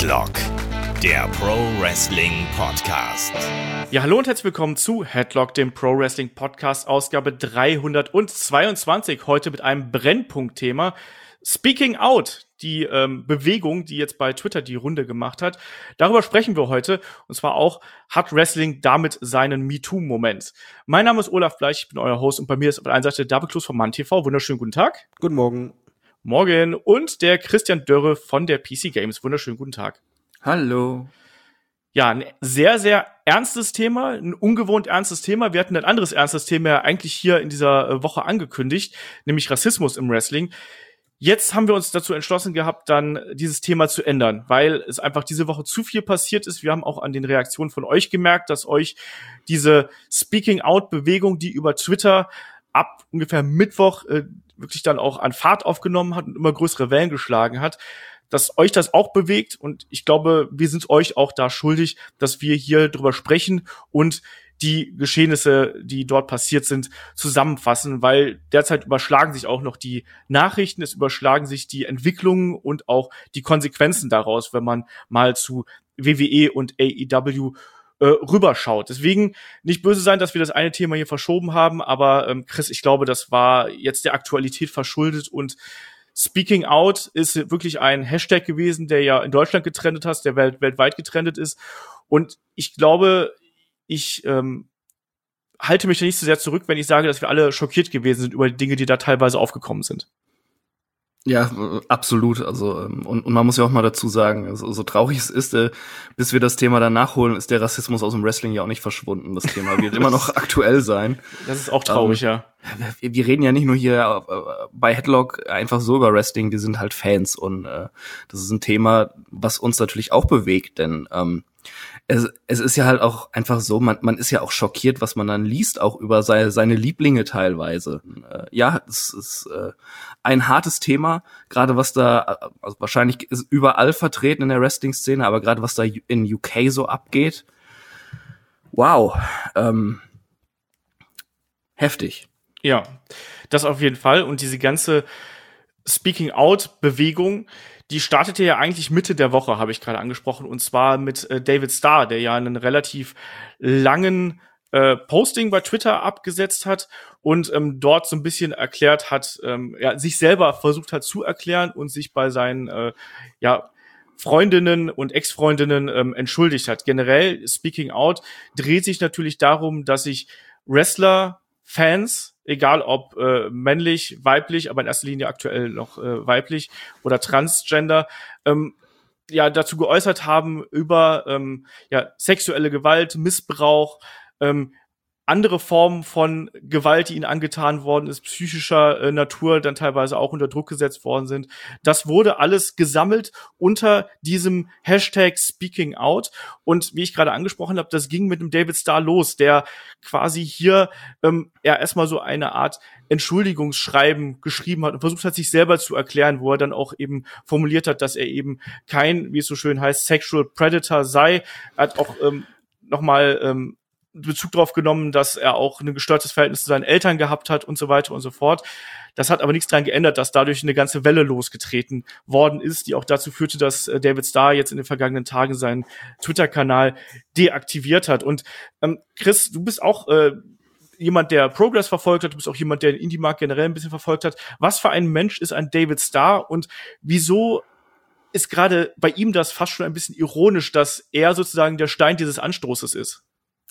Headlock, der Pro Wrestling Podcast. Ja, hallo und herzlich willkommen zu Headlock, dem Pro Wrestling Podcast, Ausgabe 322. Heute mit einem Brennpunktthema. Speaking Out, die Bewegung, die jetzt bei Twitter die Runde gemacht hat. Darüber sprechen wir heute. Und zwar auch, hat Wrestling damit seinen MeToo-Moment? Mein Name ist Olaf Bleich, ich bin euer Host und bei mir ist auf der einen Seite David Klus von MannTV. Wunderschönen guten Tag. Guten Morgen. Morgen. Und der Christian Dörre von der PC Games. Wunderschönen guten Tag. Hallo. Ja, ein sehr, sehr ernstes Thema, ein ungewohnt ernstes Thema. Wir hatten ein anderes ernstes Thema ja eigentlich hier in dieser Woche angekündigt, nämlich Rassismus im Wrestling. Jetzt haben wir uns dazu entschlossen gehabt, dann dieses Thema zu ändern, weil es einfach diese Woche zu viel passiert ist. Wir haben auch an den Reaktionen von euch gemerkt, dass euch diese Speaking-Out-Bewegung, die über Twitter ab ungefähr Mittwoch wirklich dann auch an Fahrt aufgenommen hat und immer größere Wellen geschlagen hat, dass euch das auch bewegt. Und ich glaube, wir sind euch auch da schuldig, dass wir hier drüber sprechen und die Geschehnisse, die dort passiert sind, zusammenfassen, weil derzeit überschlagen sich auch noch die Nachrichten, es überschlagen sich die Entwicklungen und auch die Konsequenzen daraus, wenn man mal zu WWE und AEW rüberschaut. Deswegen nicht böse sein, dass wir das eine Thema hier verschoben haben, aber Chris, ich glaube, das war jetzt der Aktualität verschuldet und Speaking Out ist wirklich ein Hashtag gewesen, der ja in Deutschland getrendet hat, der weltweit getrendet ist und ich glaube, ich halte mich da nicht so sehr zurück, wenn ich sage, dass wir alle schockiert gewesen sind über die Dinge, die da teilweise aufgekommen sind. Ja, absolut. Also und man muss ja auch mal dazu sagen, also, so traurig es ist, bis wir das Thema dann nachholen, ist der Rassismus aus dem Wrestling ja auch nicht verschwunden. Das Thema wird immer noch aktuell sein. Das ist auch traurig, ja. Wir reden ja nicht nur hier bei Headlock einfach so über Wrestling, wir sind halt Fans und das ist ein Thema, was uns natürlich auch bewegt, denn es ist ja halt auch einfach so, man ist ja auch schockiert, was man dann liest, auch über seine Lieblinge teilweise. Ja, es ist ein hartes Thema, gerade was da, also wahrscheinlich ist überall vertreten in der Wrestling-Szene, aber gerade was da in UK so abgeht, wow, heftig. Ja, das auf jeden Fall. Und diese ganze Speaking-Out-Bewegung, die startete ja eigentlich Mitte der Woche, habe ich gerade angesprochen, und zwar mit David Starr, der ja einen relativ langen Posting bei Twitter abgesetzt hat und dort so ein bisschen erklärt hat, sich selber versucht hat zu erklären und sich bei seinen Freundinnen und Ex-Freundinnen entschuldigt hat. Generell, Speaking Out dreht sich natürlich darum, dass sich Wrestler-Fans, egal ob männlich, weiblich, aber in erster Linie aktuell noch weiblich oder Transgender, dazu geäußert haben über sexuelle Gewalt, Missbrauch, andere Formen von Gewalt, die ihnen angetan worden ist, psychischer Natur, dann teilweise auch unter Druck gesetzt worden sind. Das wurde alles gesammelt unter diesem Hashtag Speaking Out. Und wie ich gerade angesprochen habe, das ging mit dem David Starr los, der quasi hier erstmal so eine Art Entschuldigungsschreiben geschrieben hat und versucht hat, sich selber zu erklären, wo er dann auch eben formuliert hat, dass er eben kein, wie es so schön heißt, Sexual Predator sei. Er hat auch nochmal Bezug darauf genommen, dass er auch ein gestörtes Verhältnis zu seinen Eltern gehabt hat und so weiter und so fort. Das hat aber nichts daran geändert, dass dadurch eine ganze Welle losgetreten worden ist, die auch dazu führte, dass David Starr jetzt in den vergangenen Tagen seinen Twitter-Kanal deaktiviert hat. Und Chris, du bist auch jemand, der Progress verfolgt hat, du bist auch jemand, der den Indie-Markt generell ein bisschen verfolgt hat. Was für ein Mensch ist ein David Starr und wieso ist gerade bei ihm das fast schon ein bisschen ironisch, dass er sozusagen der Stein dieses Anstoßes ist?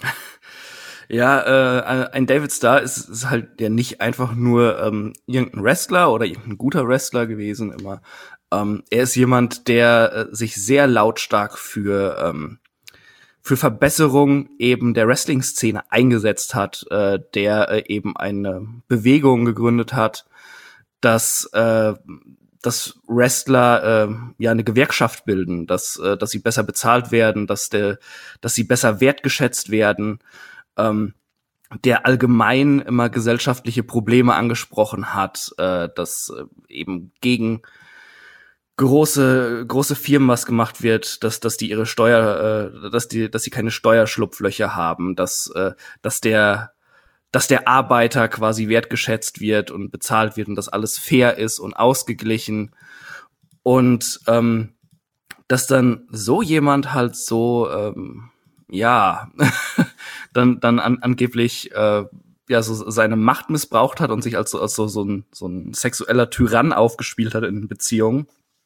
Ja, ein David Starr ist halt ja nicht einfach nur irgendein Wrestler oder irgendein guter Wrestler gewesen immer. Er ist jemand, der sich sehr lautstark für Verbesserung eben der Wrestling-Szene eingesetzt hat, der eben eine Bewegung gegründet hat, dass Wrestler eine Gewerkschaft bilden, dass sie besser bezahlt werden, dass sie besser wertgeschätzt werden, der allgemein immer gesellschaftliche Probleme angesprochen hat, dass eben gegen große Firmen was gemacht wird, dass die ihre dass sie keine Steuerschlupflöcher haben, dass der Arbeiter quasi wertgeschätzt wird und bezahlt wird und dass alles fair ist und ausgeglichen. Und dass dann so jemand halt so, dann angeblich so seine Macht missbraucht hat und sich als so ein sexueller Tyrann aufgespielt hat in Beziehungen.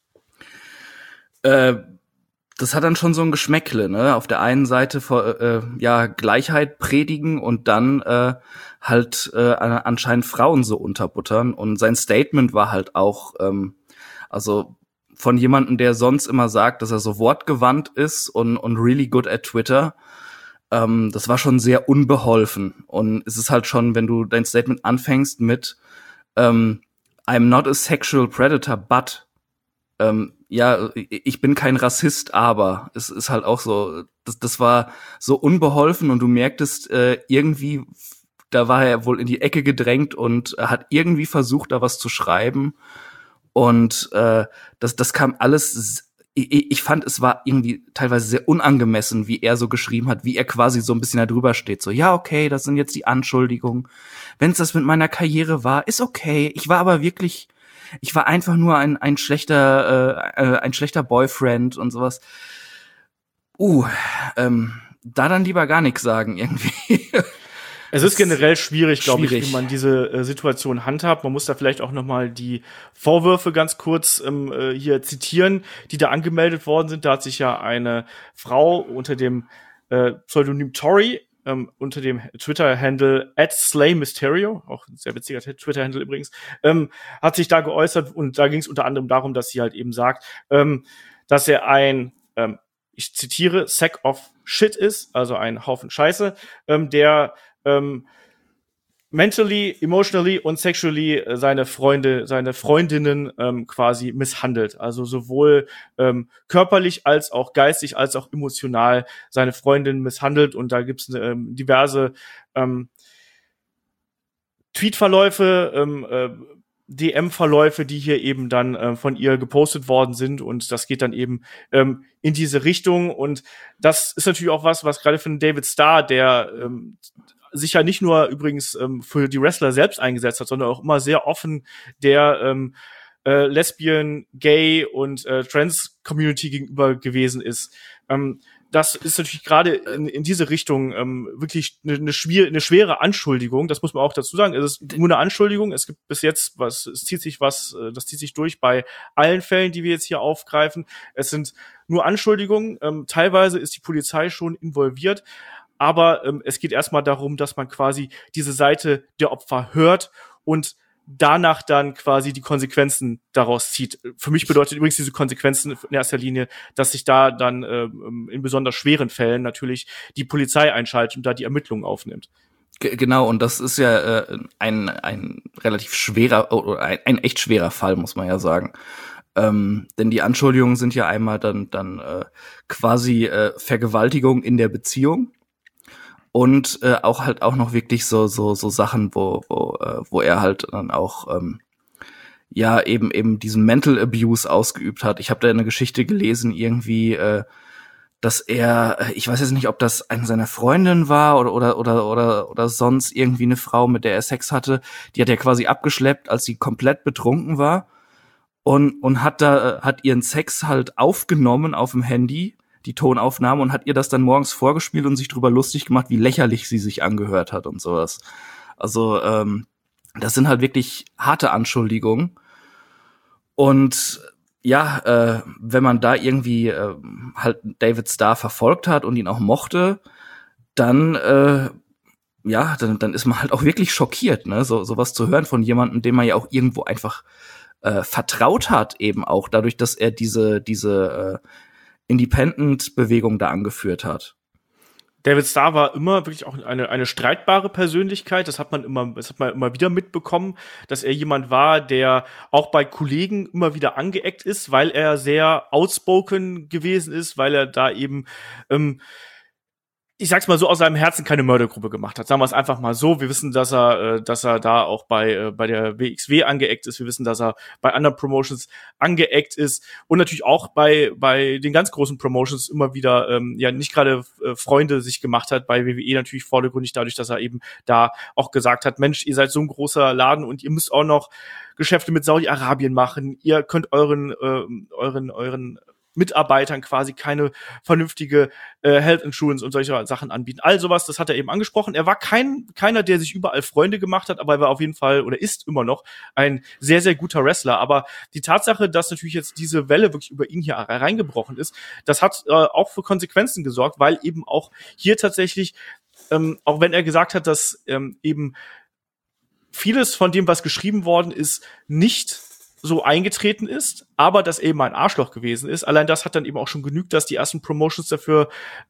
Das hat dann schon so ein Geschmäckle, ne? Auf der einen Seite Gleichheit predigen und dann anscheinend Frauen so unterbuttern. Und sein Statement war halt auch, also von jemandem, der sonst immer sagt, dass er so wortgewandt ist und really good at Twitter. Das war schon sehr unbeholfen. Und es ist halt schon, wenn du dein Statement anfängst mit I'm not a sexual predator, but ich bin kein Rassist, aber es ist halt auch so, das war so unbeholfen und du merktest irgendwie, da war er wohl in die Ecke gedrängt und hat irgendwie versucht, da was zu schreiben. Und das kam alles, ich fand, es war irgendwie teilweise sehr unangemessen, wie er so geschrieben hat, wie er quasi so ein bisschen da drüber steht. So, ja, okay, das sind jetzt die Anschuldigungen. Wenn es das mit meiner Karriere war, ist okay. Ich war einfach nur ein schlechter Boyfriend und sowas. Da dann lieber gar nichts sagen irgendwie. Es ist generell schwierig, glaube ich, wie man diese Situation handhabt. Man muss da vielleicht auch noch mal die Vorwürfe ganz kurz hier zitieren, die da angemeldet worden sind. Da hat sich ja eine Frau unter dem Pseudonym Tori unter dem Twitter-Handle @SlayMysterio, auch ein sehr witziger Twitter-Handle übrigens, hat sich da geäußert und da ging es unter anderem darum, dass sie halt eben sagt, dass er ein, ich zitiere, Sack of Shit ist, also ein Haufen Scheiße, der mentally, emotionally und sexually seine Freundinnen quasi misshandelt. Also sowohl körperlich als auch geistig als auch emotional seine Freundin misshandelt. Und da gibt's diverse Tweetverläufe, DM-Verläufe, die hier eben dann von ihr gepostet worden sind. Und das geht dann eben in diese Richtung. Und das ist natürlich auch was gerade für den David Starr, der sich ja nicht nur übrigens für die Wrestler selbst eingesetzt hat, sondern auch immer sehr offen der Lesbian, Gay und Trans-Community gegenüber gewesen ist. Das ist natürlich gerade in diese Richtung wirklich eine schwere Anschuldigung. Das muss man auch dazu sagen. Es ist nur eine Anschuldigung. Es gibt bis jetzt das zieht sich durch bei allen Fällen, die wir jetzt hier aufgreifen. Es sind nur Anschuldigungen. Teilweise ist die Polizei schon involviert. Aber es geht erstmal darum, dass man quasi diese Seite der Opfer hört und danach dann quasi die Konsequenzen daraus zieht. Für mich bedeutet übrigens diese Konsequenzen in erster Linie, dass sich da dann in besonders schweren Fällen natürlich die Polizei einschaltet und da die Ermittlungen aufnimmt. Genau, und das ist ja ein relativ schwerer, oder ein echt schwerer Fall, muss man ja sagen. Denn die Anschuldigungen sind ja einmal dann quasi Vergewaltigung in der Beziehung. Und auch noch wirklich so Sachen, wo er halt dann auch eben diesen Mental Abuse ausgeübt hat. Ich habe da eine Geschichte gelesen, irgendwie, dass er, ich weiß jetzt nicht, ob das eine seiner Freundinnen war oder sonst irgendwie eine Frau, mit der er Sex hatte, die hat er quasi abgeschleppt, als sie komplett betrunken war und hat ihren Sex halt aufgenommen auf dem Handy, die Tonaufnahme, und hat ihr das dann morgens vorgespielt und sich drüber lustig gemacht, wie lächerlich sie sich angehört hat und sowas. Also das sind halt wirklich harte Anschuldigungen. Und ja, wenn man da irgendwie halt David Starr verfolgt hat und ihn auch mochte, dann ist man halt auch wirklich schockiert, ne, sowas zu hören von jemandem, dem man ja auch irgendwo einfach vertraut hat, eben auch dadurch, dass er diese Independent-Bewegung da angeführt hat. David Starr war immer wirklich auch eine streitbare Persönlichkeit. Das hat man immer wieder mitbekommen, dass er jemand war, der auch bei Kollegen immer wieder angeeckt ist, weil er sehr outspoken gewesen ist, weil er da eben ich sag's mal so, aus seinem Herzen keine Mördergruppe gemacht hat. Sagen wir es einfach mal so. Wir wissen, dass er da auch bei der WXW angeeckt ist. Wir wissen, dass er bei anderen Promotions angeeckt ist und natürlich auch bei den ganz großen Promotions immer wieder nicht gerade Freunde sich gemacht hat. Bei WWE natürlich vordergründig dadurch, dass er eben da auch gesagt hat, Mensch, ihr seid so ein großer Laden und ihr müsst auch noch Geschäfte mit Saudi-Arabien machen. Ihr könnt euren Mitarbeitern quasi keine vernünftige Health Insurance und solche Sachen anbieten. All sowas, das hat er eben angesprochen. Er war keiner, der sich überall Freunde gemacht hat, aber er war auf jeden Fall oder ist immer noch ein sehr, sehr guter Wrestler. Aber die Tatsache, dass natürlich jetzt diese Welle wirklich über ihn hier reingebrochen ist, das hat auch für Konsequenzen gesorgt, weil eben auch hier tatsächlich, auch wenn er gesagt hat, dass eben vieles von dem, was geschrieben worden ist, nicht so eingetreten ist, aber dass eben ein Arschloch gewesen ist. Allein das hat dann eben auch schon genügt, dass die ersten Promotions dafür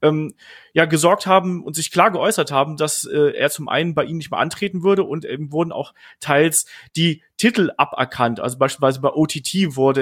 gesorgt haben und sich klar geäußert haben, dass er zum einen bei ihnen nicht mehr antreten würde und eben wurden auch teils die Titel aberkannt. Also beispielsweise bei OTT war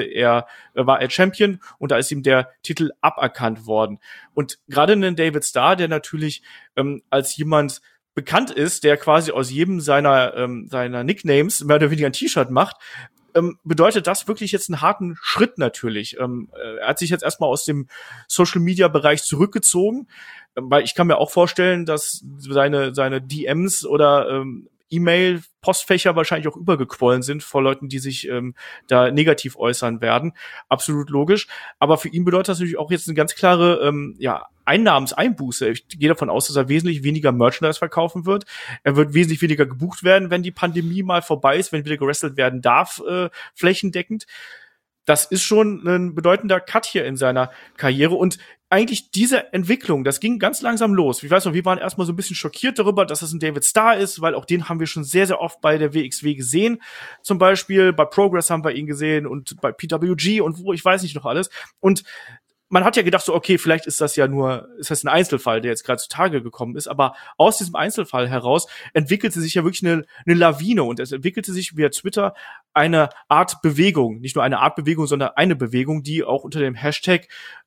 er Champion und da ist ihm der Titel aberkannt worden. Und gerade einen David Starr, der natürlich als jemand bekannt ist, der quasi aus jedem seiner Nicknames mehr oder weniger ein T-Shirt macht, bedeutet das wirklich jetzt einen harten Schritt natürlich. Er hat sich jetzt erstmal aus dem Social-Media-Bereich zurückgezogen, weil ich kann mir auch vorstellen, dass seine DMs oder E-Mail-Postfächer wahrscheinlich auch übergequollen sind vor Leuten, die sich da negativ äußern werden. Absolut logisch. Aber für ihn bedeutet das natürlich auch jetzt eine ganz klare Einnahmenseinbuße. Ich gehe davon aus, dass er wesentlich weniger Merchandise verkaufen wird. Er wird wesentlich weniger gebucht werden, wenn die Pandemie mal vorbei ist, wenn wieder gewrestelt werden darf, flächendeckend. Das ist schon ein bedeutender Cut hier in seiner Karriere und eigentlich diese Entwicklung, das ging ganz langsam los. Ich weiß noch, wir waren erstmal so ein bisschen schockiert darüber, dass es ein David Starr ist, weil auch den haben wir schon sehr, sehr oft bei der WXW gesehen. Zum Beispiel bei Progress haben wir ihn gesehen und bei PWG und wo, ich weiß nicht noch alles. Und man hat ja gedacht so, okay, vielleicht ist das ein Einzelfall, der jetzt gerade zutage gekommen ist, aber aus diesem Einzelfall heraus entwickelte sich ja wirklich eine Lawine und es entwickelte sich via Twitter eine Art Bewegung, nicht nur eine Art Bewegung, sondern eine Bewegung, die auch unter dem Hashtag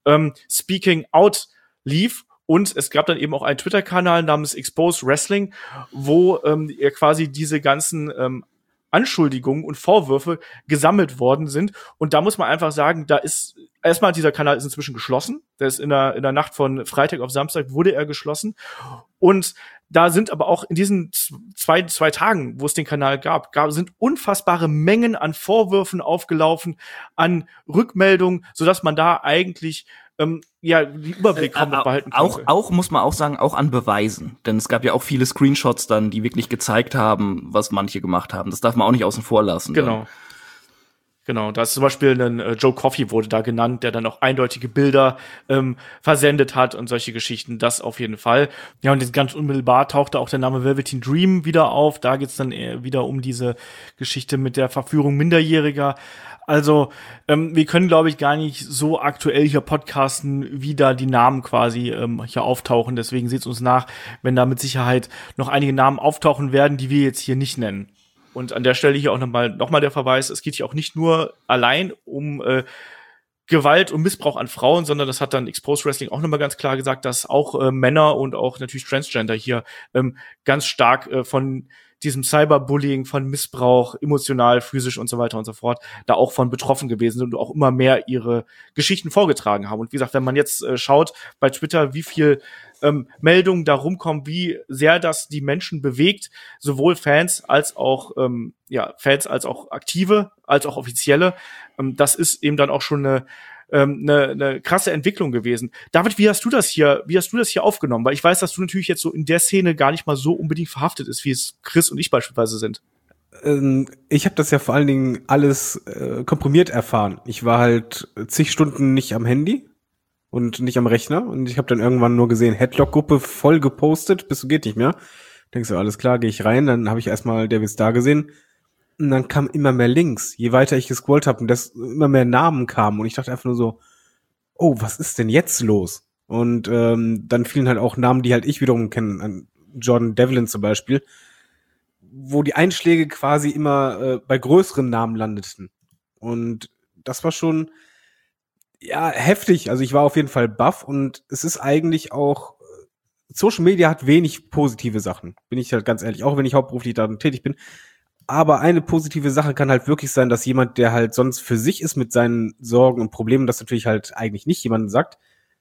Speaking Out lief. Und es gab dann eben auch einen Twitter-Kanal namens Expose Wrestling, wo er quasi diese ganzen Anschuldigungen und Vorwürfe gesammelt worden sind. Und da muss man einfach sagen, da ist erstmal, dieser Kanal ist inzwischen geschlossen. Der ist in der Nacht von Freitag auf Samstag wurde er geschlossen. Und da sind aber auch in diesen zwei Tagen, wo es den Kanal gab, sind unfassbare Mengen an Vorwürfen aufgelaufen, an Rückmeldungen, sodass man da eigentlich die Überblick kaum noch behalten konnte. Auch muss man auch sagen, auch an Beweisen. Denn es gab ja auch viele Screenshots dann, die wirklich gezeigt haben, was manche gemacht haben. Das darf man auch nicht außen vor lassen. Genau, da ist zum Beispiel ein Joe Coffey wurde da genannt, der dann auch eindeutige Bilder versendet hat und solche Geschichten, das auf jeden Fall. Ja, und jetzt ganz unmittelbar tauchte auch der Name Velveteen Dream wieder auf. Da geht's dann eher wieder um diese Geschichte mit der Verführung Minderjähriger. Also, wir können, glaube ich, gar nicht so aktuell hier podcasten, wie da die Namen quasi hier auftauchen. Deswegen seht's uns nach, wenn da mit Sicherheit noch einige Namen auftauchen werden, die wir jetzt hier nicht nennen. Und an der Stelle hier auch nochmal der Verweis, es geht hier auch nicht nur allein um Gewalt und Missbrauch an Frauen, sondern das hat dann Exposed Wrestling auch nochmal ganz klar gesagt, dass auch Männer und auch natürlich Transgender hier ganz stark von diesem Cyberbullying, von Missbrauch, emotional, physisch und so weiter und so fort, da auch von betroffen gewesen sind und auch immer mehr ihre Geschichten vorgetragen haben. Und wie gesagt, wenn man jetzt schaut bei Twitter, wie viel Meldungen da rumkommen, wie sehr das die Menschen bewegt, sowohl Fans als auch Aktive, als auch Offizielle, das ist eben dann auch schon eine krasse Entwicklung gewesen. David, wie hast du das hier aufgenommen? Weil ich weiß, dass du natürlich jetzt so in der Szene gar nicht mal so unbedingt verhaftet ist, wie es Chris und ich beispielsweise sind. Ich habe das ja vor allen Dingen alles komprimiert erfahren. Ich war halt zig Stunden nicht am Handy und nicht am Rechner und ich habe dann irgendwann nur gesehen, Headlock-Gruppe voll gepostet, bis geht nicht mehr. Denkst du, alles klar, gehe ich rein, dann habe ich erstmal David Starr gesehen. Und dann kamen immer mehr Links, je weiter ich gescrollt habe und immer mehr Namen kamen und ich dachte einfach nur so, oh, was ist denn jetzt los? Und dann fielen halt auch Namen, die halt ich wiederum kenne, an Jordan Devlin zum Beispiel, wo die Einschläge quasi immer bei größeren Namen landeten. Und das war schon heftig. Also ich war auf jeden Fall baff und es ist eigentlich auch, Social Media hat wenig positive Sachen, bin ich halt ganz ehrlich, auch wenn ich hauptberuflich darin tätig bin. Aber eine positive Sache kann halt wirklich sein, dass jemand, der halt sonst für sich ist mit seinen Sorgen und Problemen, das natürlich halt eigentlich nicht jemandem sagt,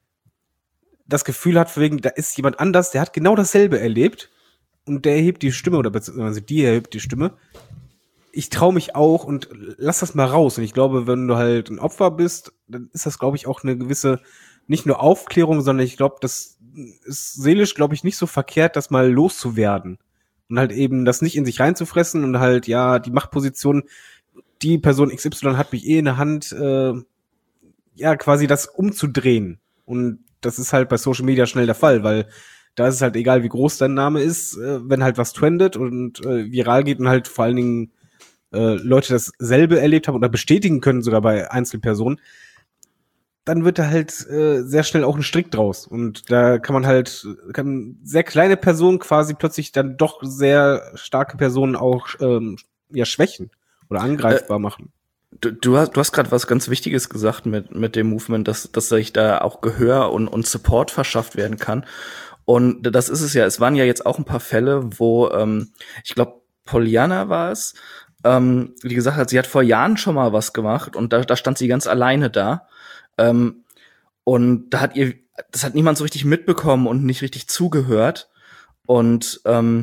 das Gefühl hat, wegen, da ist jemand anders, der hat genau dasselbe erlebt und der erhebt die Stimme oder beziehungsweise die erhebt die Stimme ich traue mich auch und lass das mal raus. Und ich glaube, wenn du halt ein Opfer bist, dann ist das, glaube ich, auch eine gewisse, nicht nur Aufklärung, sondern ich glaube, das ist seelisch, glaube ich, nicht so verkehrt, das mal loszuwerden. Und halt eben das nicht in sich reinzufressen und halt, ja, die Machtposition, die Person XY hat mich in der Hand, ja, quasi das umzudrehen. Und das ist halt bei Social Media schnell der Fall, weil da ist es halt egal, wie groß dein Name ist, wenn halt was trendet und viral geht und halt vor allen Dingen Leute dasselbe erlebt haben oder bestätigen können, sogar bei Einzelpersonen, dann wird da halt sehr schnell auch ein Strick draus. Und da kann sehr kleine Personen quasi plötzlich dann doch sehr starke Personen auch ja schwächen oder angreifbar machen. Du hast gerade was ganz Wichtiges gesagt mit dem Movement, dass sich da auch Gehör und Support verschafft werden kann. Und das ist es ja. Es waren ja jetzt auch ein paar Fälle, wo ich glaube, Pollyanna war es, die gesagt hat, sie hat vor Jahren schon mal was gemacht und da stand sie ganz alleine da. Und das hat niemand so richtig mitbekommen und nicht richtig zugehört. Und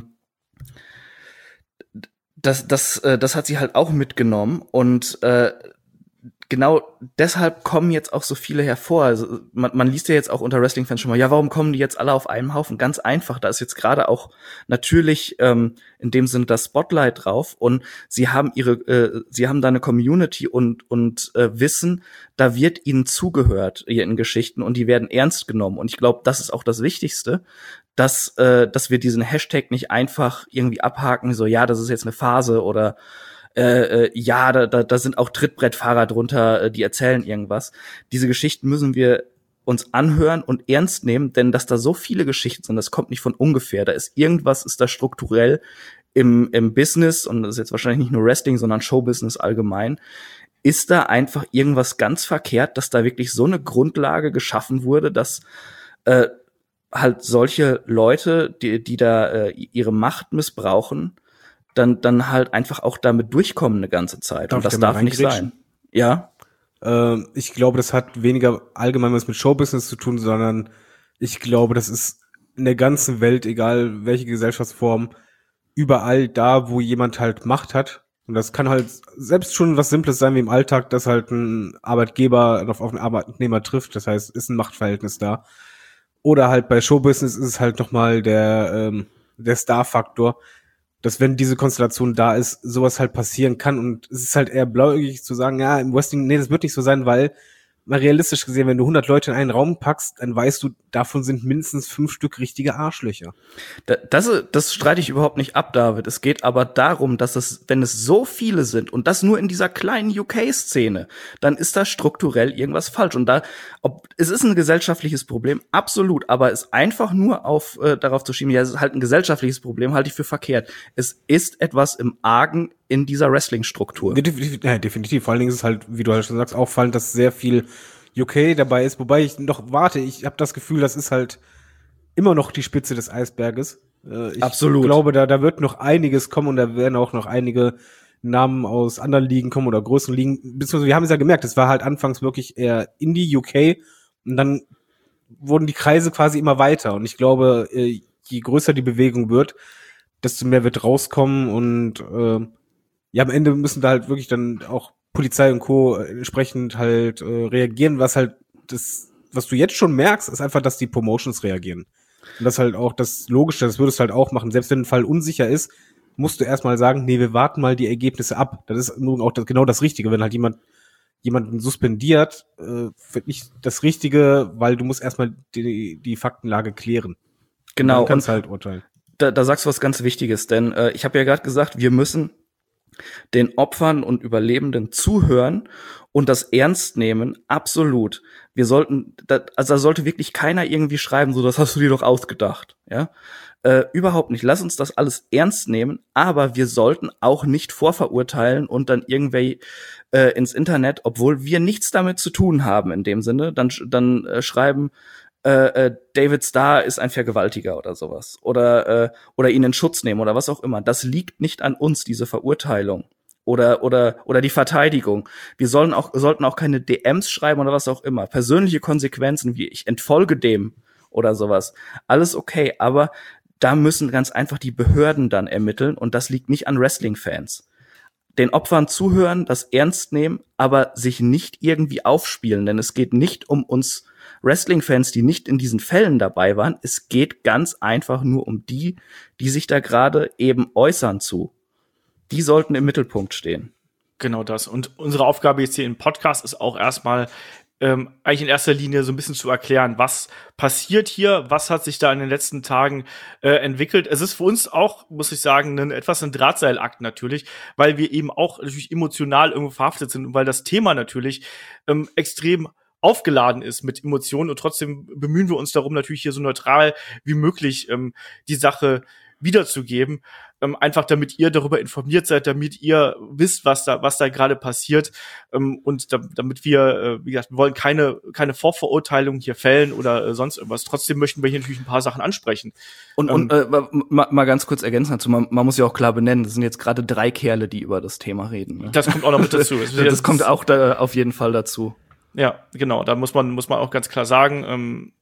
das hat sie halt auch mitgenommen. Und genau deshalb kommen jetzt auch so viele hervor. Also man liest ja jetzt auch unter Wrestling-Fans schon mal, ja, warum kommen die jetzt alle auf einem Haufen? Ganz einfach, da ist jetzt gerade auch natürlich in dem Sinne das Spotlight drauf und sie haben da eine Community und wissen, da wird ihnen zugehört hier in Geschichten und die werden ernst genommen. Und ich glaube, das ist auch das Wichtigste, dass wir diesen Hashtag nicht einfach irgendwie abhaken, so, ja, das ist jetzt eine Phase oder ja, da sind auch Trittbrettfahrer drunter, die erzählen irgendwas. Diese Geschichten müssen wir uns anhören und ernst nehmen, denn dass da so viele Geschichten sind, das kommt nicht von ungefähr. Ist da strukturell im Business, und das ist jetzt wahrscheinlich nicht nur Wrestling, sondern Showbusiness allgemein, ist da einfach irgendwas ganz verkehrt, dass da wirklich so eine Grundlage geschaffen wurde, dass halt solche Leute, die da ihre Macht missbrauchen, dann halt einfach auch damit durchkommen eine ganze Zeit. Und das darf nicht sein. Ja? Ich glaube, das hat weniger allgemein was mit Showbusiness zu tun, sondern ich glaube, das ist in der ganzen Welt, egal welche Gesellschaftsform, überall da, wo jemand halt Macht hat. Und das kann halt selbst schon was Simples sein wie im Alltag, dass halt ein Arbeitgeber auf einen Arbeitnehmer trifft. Das heißt, ist ein Machtverhältnis da. Oder halt bei Showbusiness ist es halt nochmal der Star-Faktor, dass wenn diese Konstellation da ist, sowas halt passieren kann. Und es ist halt eher blauäugig zu sagen, ja, im Wrestling, nee, das wird nicht so sein, weil mal realistisch gesehen, wenn du 100 Leute in einen Raum packst, dann weißt du, davon sind mindestens 5 Stück richtige Arschlöcher. Das streite ich überhaupt nicht ab, David. Es geht aber darum, dass wenn es so viele sind und das nur in dieser kleinen UK-Szene, dann ist da strukturell irgendwas falsch. Und es ist ein gesellschaftliches Problem, absolut, aber es einfach nur darauf zu schieben, ja, es ist halt ein gesellschaftliches Problem, halte ich für verkehrt. Es ist etwas im Argen in dieser Wrestling-Struktur. Definitiv. Vor allen Dingen ist es halt, wie du halt schon sagst, auffallend, dass sehr viel UK dabei ist. Wobei ich habe das Gefühl, das ist halt immer noch die Spitze des Eisberges. Absolut. Ich glaube, da wird noch einiges kommen und da werden auch noch einige Namen aus anderen Ligen kommen oder größeren Ligen. Beziehungsweise wir haben es ja gemerkt, es war halt anfangs wirklich eher Indie, UK und dann wurden die Kreise quasi immer weiter. Und ich glaube, je größer die Bewegung wird, desto mehr wird rauskommen und ja, am Ende müssen da halt wirklich dann auch Polizei und Co. entsprechend halt reagieren, was halt was du jetzt schon merkst, ist einfach, dass die Promotions reagieren. Und das halt auch das Logische, das würdest du halt auch machen. Selbst wenn ein Fall unsicher ist, musst du erstmal sagen, nee, wir warten mal die Ergebnisse ab. Das ist nun auch genau das Richtige. Wenn halt jemanden suspendiert, wird nicht das Richtige, weil du musst erstmal die Faktenlage klären. Genau. Und dann kannst du halt urteilen. Da sagst du was ganz Wichtiges, denn ich habe ja gerade gesagt, wir müssen den Opfern und Überlebenden zuhören und das ernst nehmen, absolut. Da sollte wirklich keiner irgendwie schreiben, so, das hast du dir doch ausgedacht, ja? Überhaupt nicht. Lass uns das alles ernst nehmen, aber wir sollten auch nicht vorverurteilen und dann irgendwie ins Internet, obwohl wir nichts damit zu tun haben in dem Sinne, dann schreiben, David Starr ist ein Vergewaltiger oder sowas. Oder ihn in Schutz nehmen oder was auch immer. Das liegt nicht an uns, diese Verurteilung. Oder die Verteidigung. Wir sollten auch keine DMs schreiben oder was auch immer. Persönliche Konsequenzen wie ich entfolge dem oder sowas. Alles okay, aber da müssen ganz einfach die Behörden dann ermitteln und das liegt nicht an Wrestling-Fans. den Opfern zuhören, das ernst nehmen, aber sich nicht irgendwie aufspielen, denn es geht nicht um uns Wrestling-Fans, die nicht in diesen Fällen dabei waren. Es geht ganz einfach nur um die sich da gerade eben äußern zu. Die sollten im Mittelpunkt stehen. Genau das. Und unsere Aufgabe jetzt hier im Podcast ist auch erstmal eigentlich in erster Linie so ein bisschen zu erklären, was passiert hier, was hat sich da in den letzten Tagen entwickelt. Es ist für uns auch, muss ich sagen, ein Drahtseilakt natürlich, weil wir eben auch natürlich emotional irgendwo verhaftet sind und weil das Thema natürlich extrem aufgeladen ist mit Emotionen und trotzdem bemühen wir uns darum, natürlich hier so neutral wie möglich die Sache wiederzugeben, einfach damit ihr darüber informiert seid, damit ihr wisst, was da gerade passiert und damit wir, wie gesagt, wir wollen keine Vorverurteilung hier fällen oder sonst irgendwas. Trotzdem möchten wir hier natürlich ein paar Sachen ansprechen. Und mal ganz kurz ergänzen dazu, man muss ja auch klar benennen, das sind jetzt gerade 3 Kerle, die über das Thema reden. Ne? Das kommt auch noch mit dazu. Das kommt auch da auf jeden Fall dazu. Ja, genau, da muss man auch ganz klar sagen,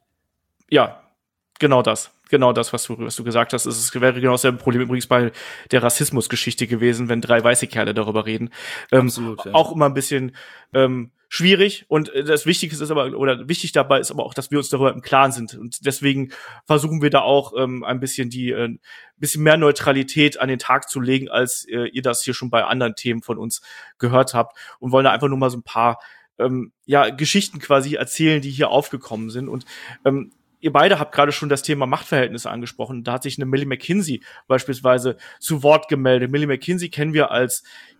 ja, genau das, was du gesagt hast. Es wäre genau dasselbe Problem übrigens bei der Rassismusgeschichte gewesen, wenn 3 weiße Kerle darüber reden. Absolut, ja. Auch immer ein bisschen schwierig und das Wichtige ist aber, oder wichtig dabei ist aber auch, dass wir uns darüber im Klaren sind und deswegen versuchen wir da auch ein bisschen bisschen mehr Neutralität an den Tag zu legen, als ihr das hier schon bei anderen Themen von uns gehört habt und wollen da einfach nur mal so ein paar Geschichten quasi erzählen, die hier aufgekommen sind und ihr beide habt gerade schon das Thema Machtverhältnisse angesprochen. Da hat sich eine Millie McKinsey beispielsweise zu Wort gemeldet. Millie McKinsey kennen wir als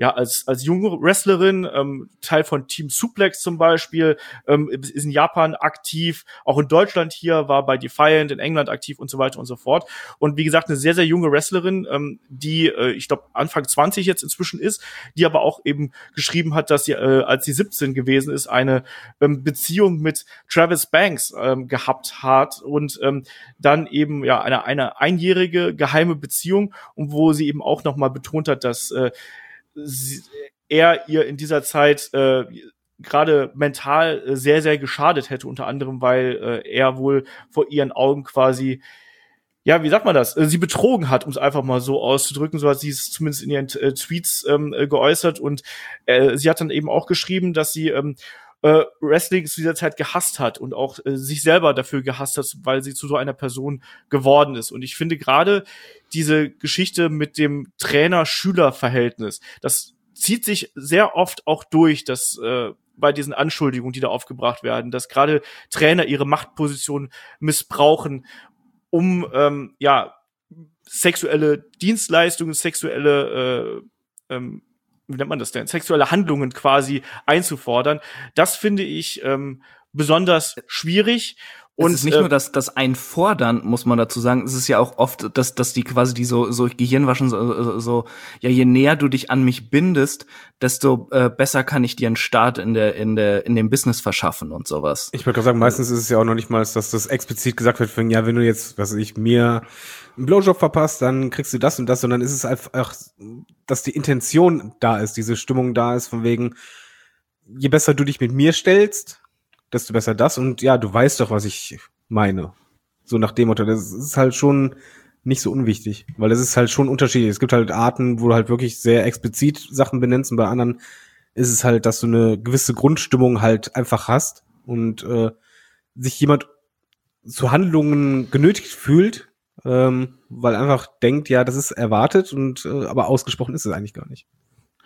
junge Wrestlerin, Teil von Team Suplex zum Beispiel, ist in Japan aktiv, auch in Deutschland hier, war bei Defiant in England aktiv und so weiter und so fort. Und wie gesagt, eine sehr, sehr junge Wrestlerin, die, ich glaube, Anfang 20 jetzt inzwischen ist, die aber auch eben geschrieben hat, dass sie, als sie 17 gewesen ist, eine Beziehung mit Travis Banks gehabt hat und dann eben eine einjährige geheime Beziehung und wo sie eben auch noch mal betont hat, dass er ihr in dieser Zeit gerade mental sehr, sehr geschadet hätte, unter anderem, weil er wohl vor ihren Augen quasi, ja, wie sagt man das, sie betrogen hat, um es einfach mal so auszudrücken, so hat sie es zumindest in ihren Tweets geäußert und sie hat dann eben auch geschrieben, dass sie Wrestling zu dieser Zeit gehasst hat und auch sich selber dafür gehasst hat, weil sie zu so einer Person geworden ist. Und ich finde gerade diese Geschichte mit dem Trainer-Schüler-Verhältnis, das zieht sich sehr oft auch durch, dass bei diesen Anschuldigungen, die da aufgebracht werden, dass gerade Trainer ihre Machtposition missbrauchen, um sexuelle Dienstleistungen, sexuelle wie nennt man das denn? Sexuelle Handlungen quasi einzufordern. Das finde ich besonders schwierig. Und es ist nicht nur das Einfordern, muss man dazu sagen. Es ist ja auch oft, dass die quasi die so Gehirnwaschen so je näher du dich an mich bindest, desto besser kann ich dir einen Start in dem Business verschaffen und sowas. Ich würde gerade sagen, meistens ist es ja auch noch nicht mal, dass das explizit gesagt wird, wenn du jetzt, mir einen Blowjob verpasst, dann kriegst du das und das, sondern ist es einfach, dass die Intention da ist, diese Stimmung da ist, von wegen, je besser du dich mit mir stellst, desto besser das und ja, du weißt doch, was ich meine. So nach dem Motto, das ist halt schon nicht so unwichtig, weil es ist halt schon unterschiedlich. Es gibt halt Arten, wo du halt wirklich sehr explizit Sachen benennst und bei anderen ist es halt, dass du eine gewisse Grundstimmung halt einfach hast und sich jemand zu Handlungen genötigt fühlt, weil einfach denkt, ja, das ist erwartet und aber ausgesprochen ist es eigentlich gar nicht.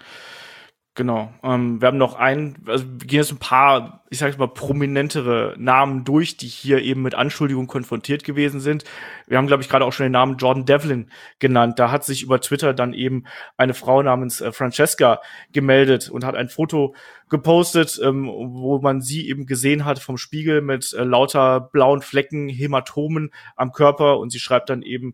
Genau. Wir haben noch wir gehen jetzt ein paar, ich sag mal, prominentere Namen durch, die hier eben mit Anschuldigungen konfrontiert gewesen sind. Wir haben, glaube ich, gerade auch schon den Namen Jordan Devlin genannt. Da hat sich über Twitter dann eben eine Frau namens Francesca gemeldet und hat ein Foto gepostet, wo man sie eben gesehen hat vom Spiegel mit lauter blauen Flecken, Hämatomen am Körper und sie schreibt dann eben,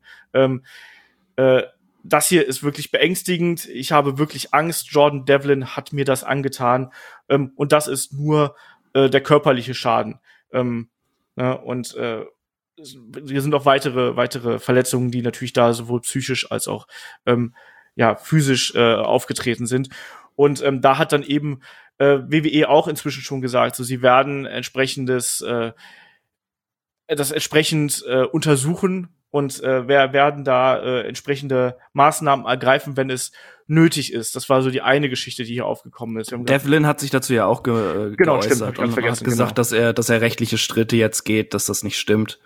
das hier ist wirklich beängstigend. Ich habe wirklich Angst. Jordan Devlin hat mir das angetan. Und das ist nur der körperliche Schaden. Und hier sind auch weitere Verletzungen, die natürlich da sowohl psychisch als auch physisch aufgetreten sind. Und da hat dann eben WWE auch inzwischen schon gesagt, so sie werden das entsprechend untersuchen und werden da entsprechende Maßnahmen ergreifen, wenn es nötig ist. Das war so die eine Geschichte, die hier aufgekommen ist. Devlin hat sich dazu ja auch geäußert stimmt, und hat gesagt, dass er rechtliche Schritte jetzt geht, dass das nicht stimmt.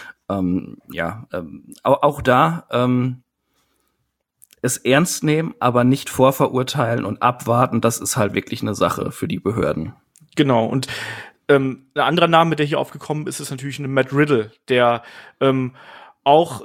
Auch da es ernst nehmen, aber nicht vorverurteilen und abwarten, das ist halt wirklich eine Sache für die Behörden. Genau, und ein anderer Name, der hier aufgekommen ist, ist natürlich ein Matt Riddle, der auch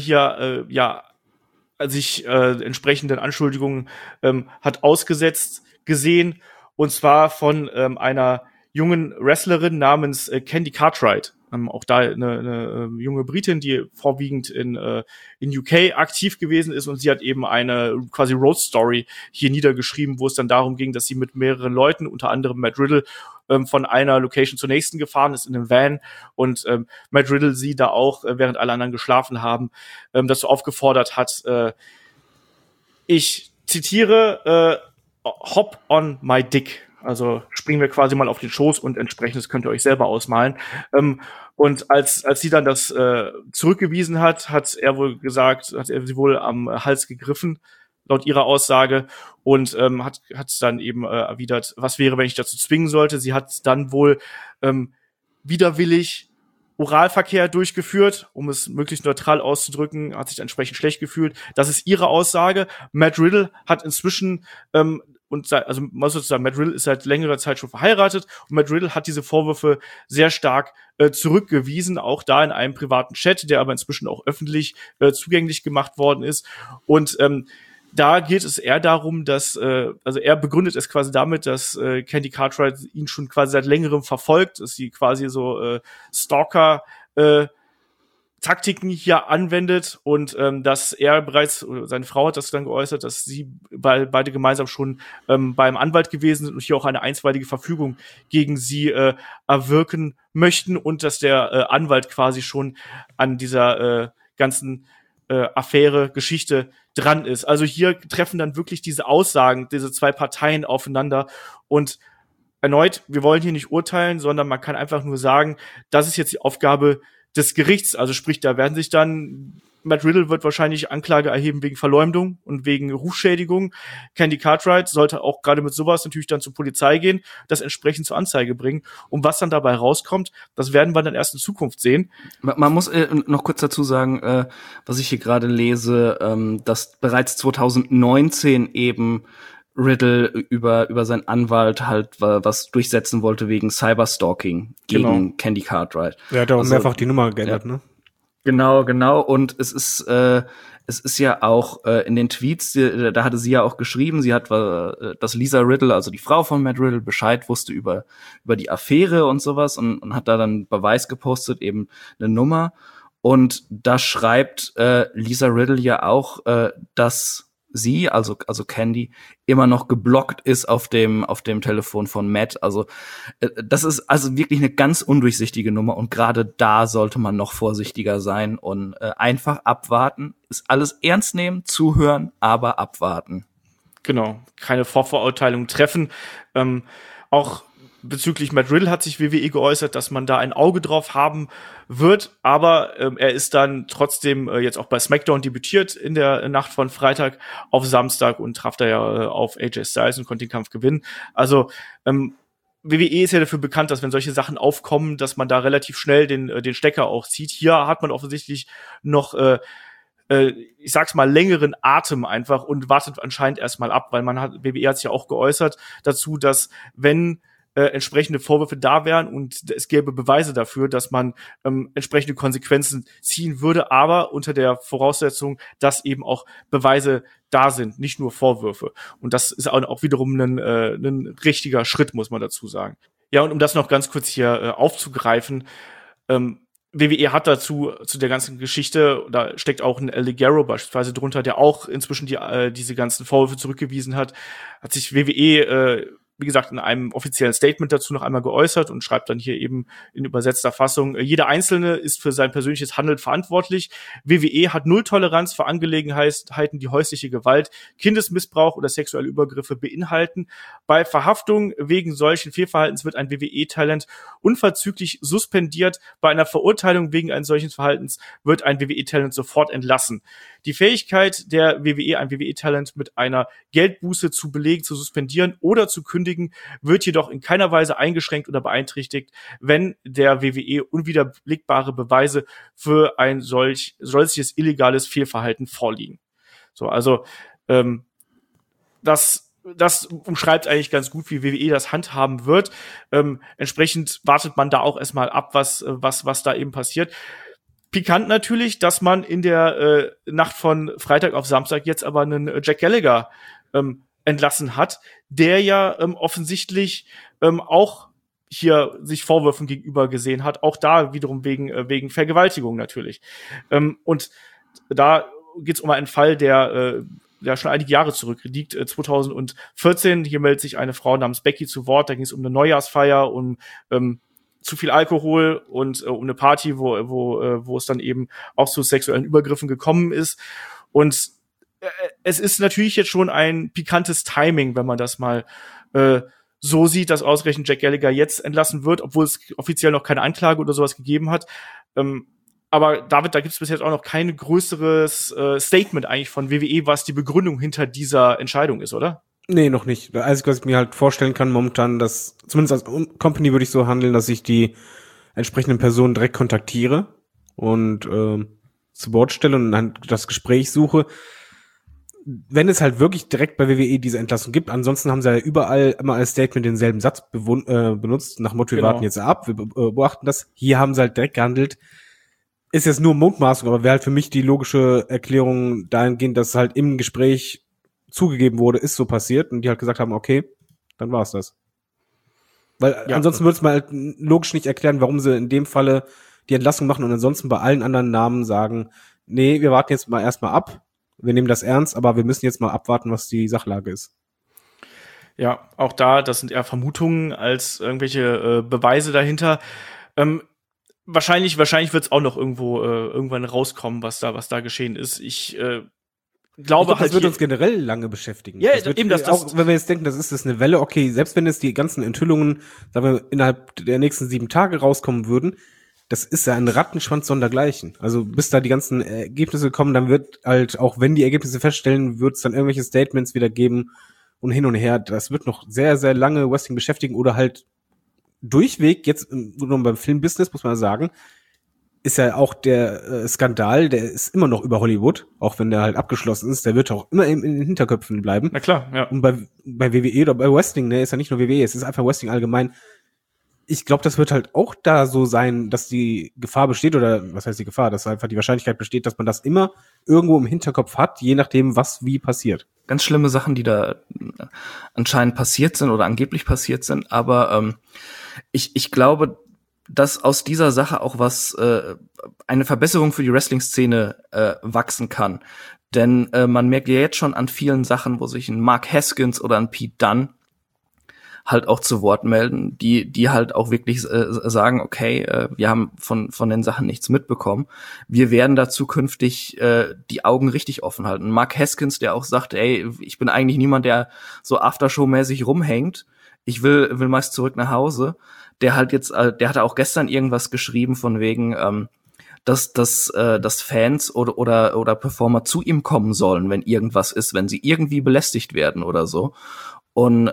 sich entsprechenden Anschuldigungen hat ausgesetzt gesehen, und zwar von einer jungen Wrestlerin namens Candy Cartwright. Auch da eine junge Britin, die vorwiegend in UK aktiv gewesen ist, und sie hat eben eine quasi Road Story hier niedergeschrieben, wo es dann darum ging, dass sie mit mehreren Leuten, unter anderem Matt Riddle, von einer Location zur nächsten gefahren ist in einem Van, und Matt Riddle sie da auch, während alle anderen geschlafen haben, dazu aufgefordert hat, ich zitiere, hop on my dick. Also springen wir quasi mal auf den Schoß, und entsprechendes könnt ihr euch selber ausmalen. Und als sie dann das zurückgewiesen hat, hat er sie wohl am Hals gegriffen, laut ihrer Aussage, und hat dann eben erwidert, was wäre, wenn ich dazu zwingen sollte. Sie hat dann wohl widerwillig Oralverkehr durchgeführt, um es möglichst neutral auszudrücken, hat sich entsprechend schlecht gefühlt. Das ist ihre Aussage. Matt Riddle hat inzwischen Matt Riddle ist seit längerer Zeit schon verheiratet, und Matt Riddle hat diese Vorwürfe sehr stark zurückgewiesen, auch da in einem privaten Chat, der aber inzwischen auch öffentlich zugänglich gemacht worden ist. Und da geht es eher darum, dass er begründet es quasi damit, dass Candy Cartwright ihn schon quasi seit längerem verfolgt, dass sie quasi so Stalker Taktiken hier anwendet, und dass er bereits, oder seine Frau hat das dann geäußert, dass sie beide gemeinsam schon beim Anwalt gewesen sind und hier auch eine einstweilige Verfügung gegen sie erwirken möchten, und dass der Anwalt quasi schon an dieser ganzen Affäre, Geschichte dran ist. Also hier treffen dann wirklich diese Aussagen, diese zwei Parteien aufeinander, und erneut, wir wollen hier nicht urteilen, sondern man kann einfach nur sagen, das ist jetzt die Aufgabe des Gerichts. Also sprich, da werden sich dann, Matt Riddle wird wahrscheinlich Anklage erheben wegen Verleumdung und wegen Rufschädigung. Candy Cartwright sollte auch gerade mit sowas natürlich dann zur Polizei gehen, das entsprechend zur Anzeige bringen. Und was dann dabei rauskommt, das werden wir dann erst in Zukunft sehen. Man muss noch kurz dazu sagen, was ich hier gerade lese, dass bereits 2019 eben Riddle über seinen Anwalt halt was durchsetzen wollte wegen Cyberstalking gegen Candy Cartwright. Er hat auch mehrfach die Nummer geändert, ne? Genau. Und es ist ja auch in den Tweets, da hatte sie ja auch geschrieben, sie hat, dass Lisa Riddle, also die Frau von Matt Riddle, Bescheid wusste über die Affäre und sowas, und hat da dann Beweis gepostet, eben eine Nummer. Und da schreibt Lisa Riddle ja auch, dass sie, also Candy, immer noch geblockt ist auf dem Telefon von Matt. Also das ist also wirklich eine ganz undurchsichtige Nummer, und gerade da sollte man noch vorsichtiger sein und einfach abwarten. Ist alles ernst nehmen, zuhören, aber abwarten. Genau, keine Vorverurteilung treffen. Auch bezüglich Matt Riddle hat sich WWE geäußert, dass man da ein Auge drauf haben wird, aber er ist dann trotzdem jetzt auch bei SmackDown debütiert in der Nacht von Freitag auf Samstag und traf da ja auf AJ Styles und konnte den Kampf gewinnen. Also WWE ist ja dafür bekannt, dass wenn solche Sachen aufkommen, dass man da relativ schnell den Stecker auch zieht. Hier hat man offensichtlich noch ich sag's mal, längeren Atem einfach und wartet anscheinend erstmal ab, weil WWE hat sich ja auch geäußert dazu, dass wenn entsprechende Vorwürfe da wären und es gäbe Beweise dafür, dass man entsprechende Konsequenzen ziehen würde, aber unter der Voraussetzung, dass eben auch Beweise da sind, nicht nur Vorwürfe. Und das ist auch wiederum ein richtiger Schritt, muss man dazu sagen. Ja, und um das noch ganz kurz hier aufzugreifen, WWE hat zu der ganzen Geschichte, da steckt auch ein El Ligero beispielsweise drunter, der auch inzwischen diese ganzen Vorwürfe zurückgewiesen hat sich WWE wie gesagt, in einem offiziellen Statement dazu noch einmal geäußert und schreibt dann hier eben in übersetzter Fassung: Jeder Einzelne ist für sein persönliches Handeln verantwortlich. WWE hat null Toleranz für Angelegenheiten, die häusliche Gewalt, Kindesmissbrauch oder sexuelle Übergriffe beinhalten. Bei Verhaftung wegen solchen Fehlverhaltens wird ein WWE-Talent unverzüglich suspendiert. Bei einer Verurteilung wegen eines solchen Verhaltens wird ein WWE-Talent sofort entlassen. Die Fähigkeit der WWE, ein WWE-Talent mit einer Geldbuße zu belegen, zu suspendieren oder zu kündigen, wird jedoch in keiner Weise eingeschränkt oder beeinträchtigt, wenn der WWE unwiderlegbare Beweise für ein solches illegales Fehlverhalten vorliegen. So, also das umschreibt eigentlich ganz gut, wie WWE das handhaben wird. Entsprechend wartet man da auch erstmal ab, was da eben passiert. Pikant natürlich, dass man in der Nacht von Freitag auf Samstag jetzt aber einen Jack Gallagher entlassen hat, der ja offensichtlich auch hier sich Vorwürfen gegenüber gesehen hat, auch da wiederum wegen Vergewaltigung natürlich. Und da geht's um einen Fall, der schon einige Jahre zurückliegt, 2014. Hier meldet sich eine Frau namens Becky zu Wort. Da ging es um eine Neujahrsfeier, um zu viel Alkohol und um eine Party, wo es dann eben auch zu sexuellen Übergriffen gekommen ist. Und es ist natürlich jetzt schon ein pikantes Timing, wenn man das mal so sieht, dass ausgerechnet Jack Gallagher jetzt entlassen wird, obwohl es offiziell noch keine Anklage oder sowas gegeben hat. Aber David, da gibt es bis jetzt auch noch kein größeres Statement eigentlich von WWE, was die Begründung hinter dieser Entscheidung ist, oder? Nee, noch nicht. Das Einzige, was ich mir halt vorstellen kann momentan, dass zumindest als Company würde ich so handeln, dass ich die entsprechenden Personen direkt kontaktiere und zu Bord stelle und dann das Gespräch suche. Wenn es halt wirklich direkt bei WWE diese Entlassung gibt, ansonsten haben sie ja überall immer als Statement denselben Satz benutzt, nach Motto, wir warten jetzt ab, wir beobachten das. Hier haben sie halt direkt gehandelt. Ist jetzt nur Mutmaßung, aber wäre halt für mich die logische Erklärung dahingehend, dass halt im Gespräch zugegeben wurde, ist so passiert und die halt gesagt haben, okay, dann war's das. Weil ansonsten würde es mal halt logisch nicht erklären, warum sie in dem Falle die Entlassung machen und ansonsten bei allen anderen Namen sagen, nee, wir warten jetzt mal erstmal ab, wir nehmen das ernst, aber wir müssen jetzt mal abwarten, was die Sachlage ist. Ja, auch das sind eher Vermutungen als irgendwelche Beweise dahinter. Wahrscheinlich wird es auch noch irgendwann rauskommen, was da geschehen ist. Ich glaube halt, das wird uns generell lange beschäftigen. Ja, das wird eben, auch wenn wir jetzt denken, das ist eine Welle, okay, selbst wenn jetzt die ganzen Enthüllungen, sagen wir, innerhalb der nächsten 7 Tage rauskommen würden, das ist ja ein Rattenschwanz sondergleichen. Also bis da die ganzen Ergebnisse kommen, dann wird halt, auch wenn die Ergebnisse feststellen, wird es dann irgendwelche Statements wieder geben und hin und her. Das wird noch sehr, sehr lange Wrestling beschäftigen oder halt durchweg, jetzt beim Filmbusiness, muss man sagen, ist ja auch der Skandal, der ist immer noch über Hollywood, auch wenn der halt abgeschlossen ist, der wird auch immer in den Hinterköpfen bleiben. Na klar, ja. Und bei WWE oder bei Wrestling, ne, ist ja nicht nur WWE, es ist einfach Wrestling allgemein. Ich glaube, das wird halt auch da so sein, dass die Gefahr besteht, oder was heißt die Gefahr, dass einfach die Wahrscheinlichkeit besteht, dass man das immer irgendwo im Hinterkopf hat, je nachdem, was wie passiert. Ganz schlimme Sachen, die da anscheinend passiert sind oder angeblich passiert sind, aber ich glaube, dass aus dieser Sache auch was eine Verbesserung für die Wrestling-Szene wachsen kann. Denn man merkt ja jetzt schon an vielen Sachen, wo sich ein Mark Haskins oder ein Pete Dunne halt auch zu Wort melden, die halt auch wirklich sagen, okay, wir haben von den Sachen nichts mitbekommen. Wir werden da zukünftig die Augen richtig offen halten. Mark Haskins, der auch sagt, ey, ich bin eigentlich niemand, der so Aftershow-mäßig rumhängt. Ich will meist zurück nach Hause. Der hatte auch gestern irgendwas geschrieben von wegen, dass Fans oder Performer zu ihm kommen sollen, wenn irgendwas ist, wenn sie irgendwie belästigt werden oder so. Und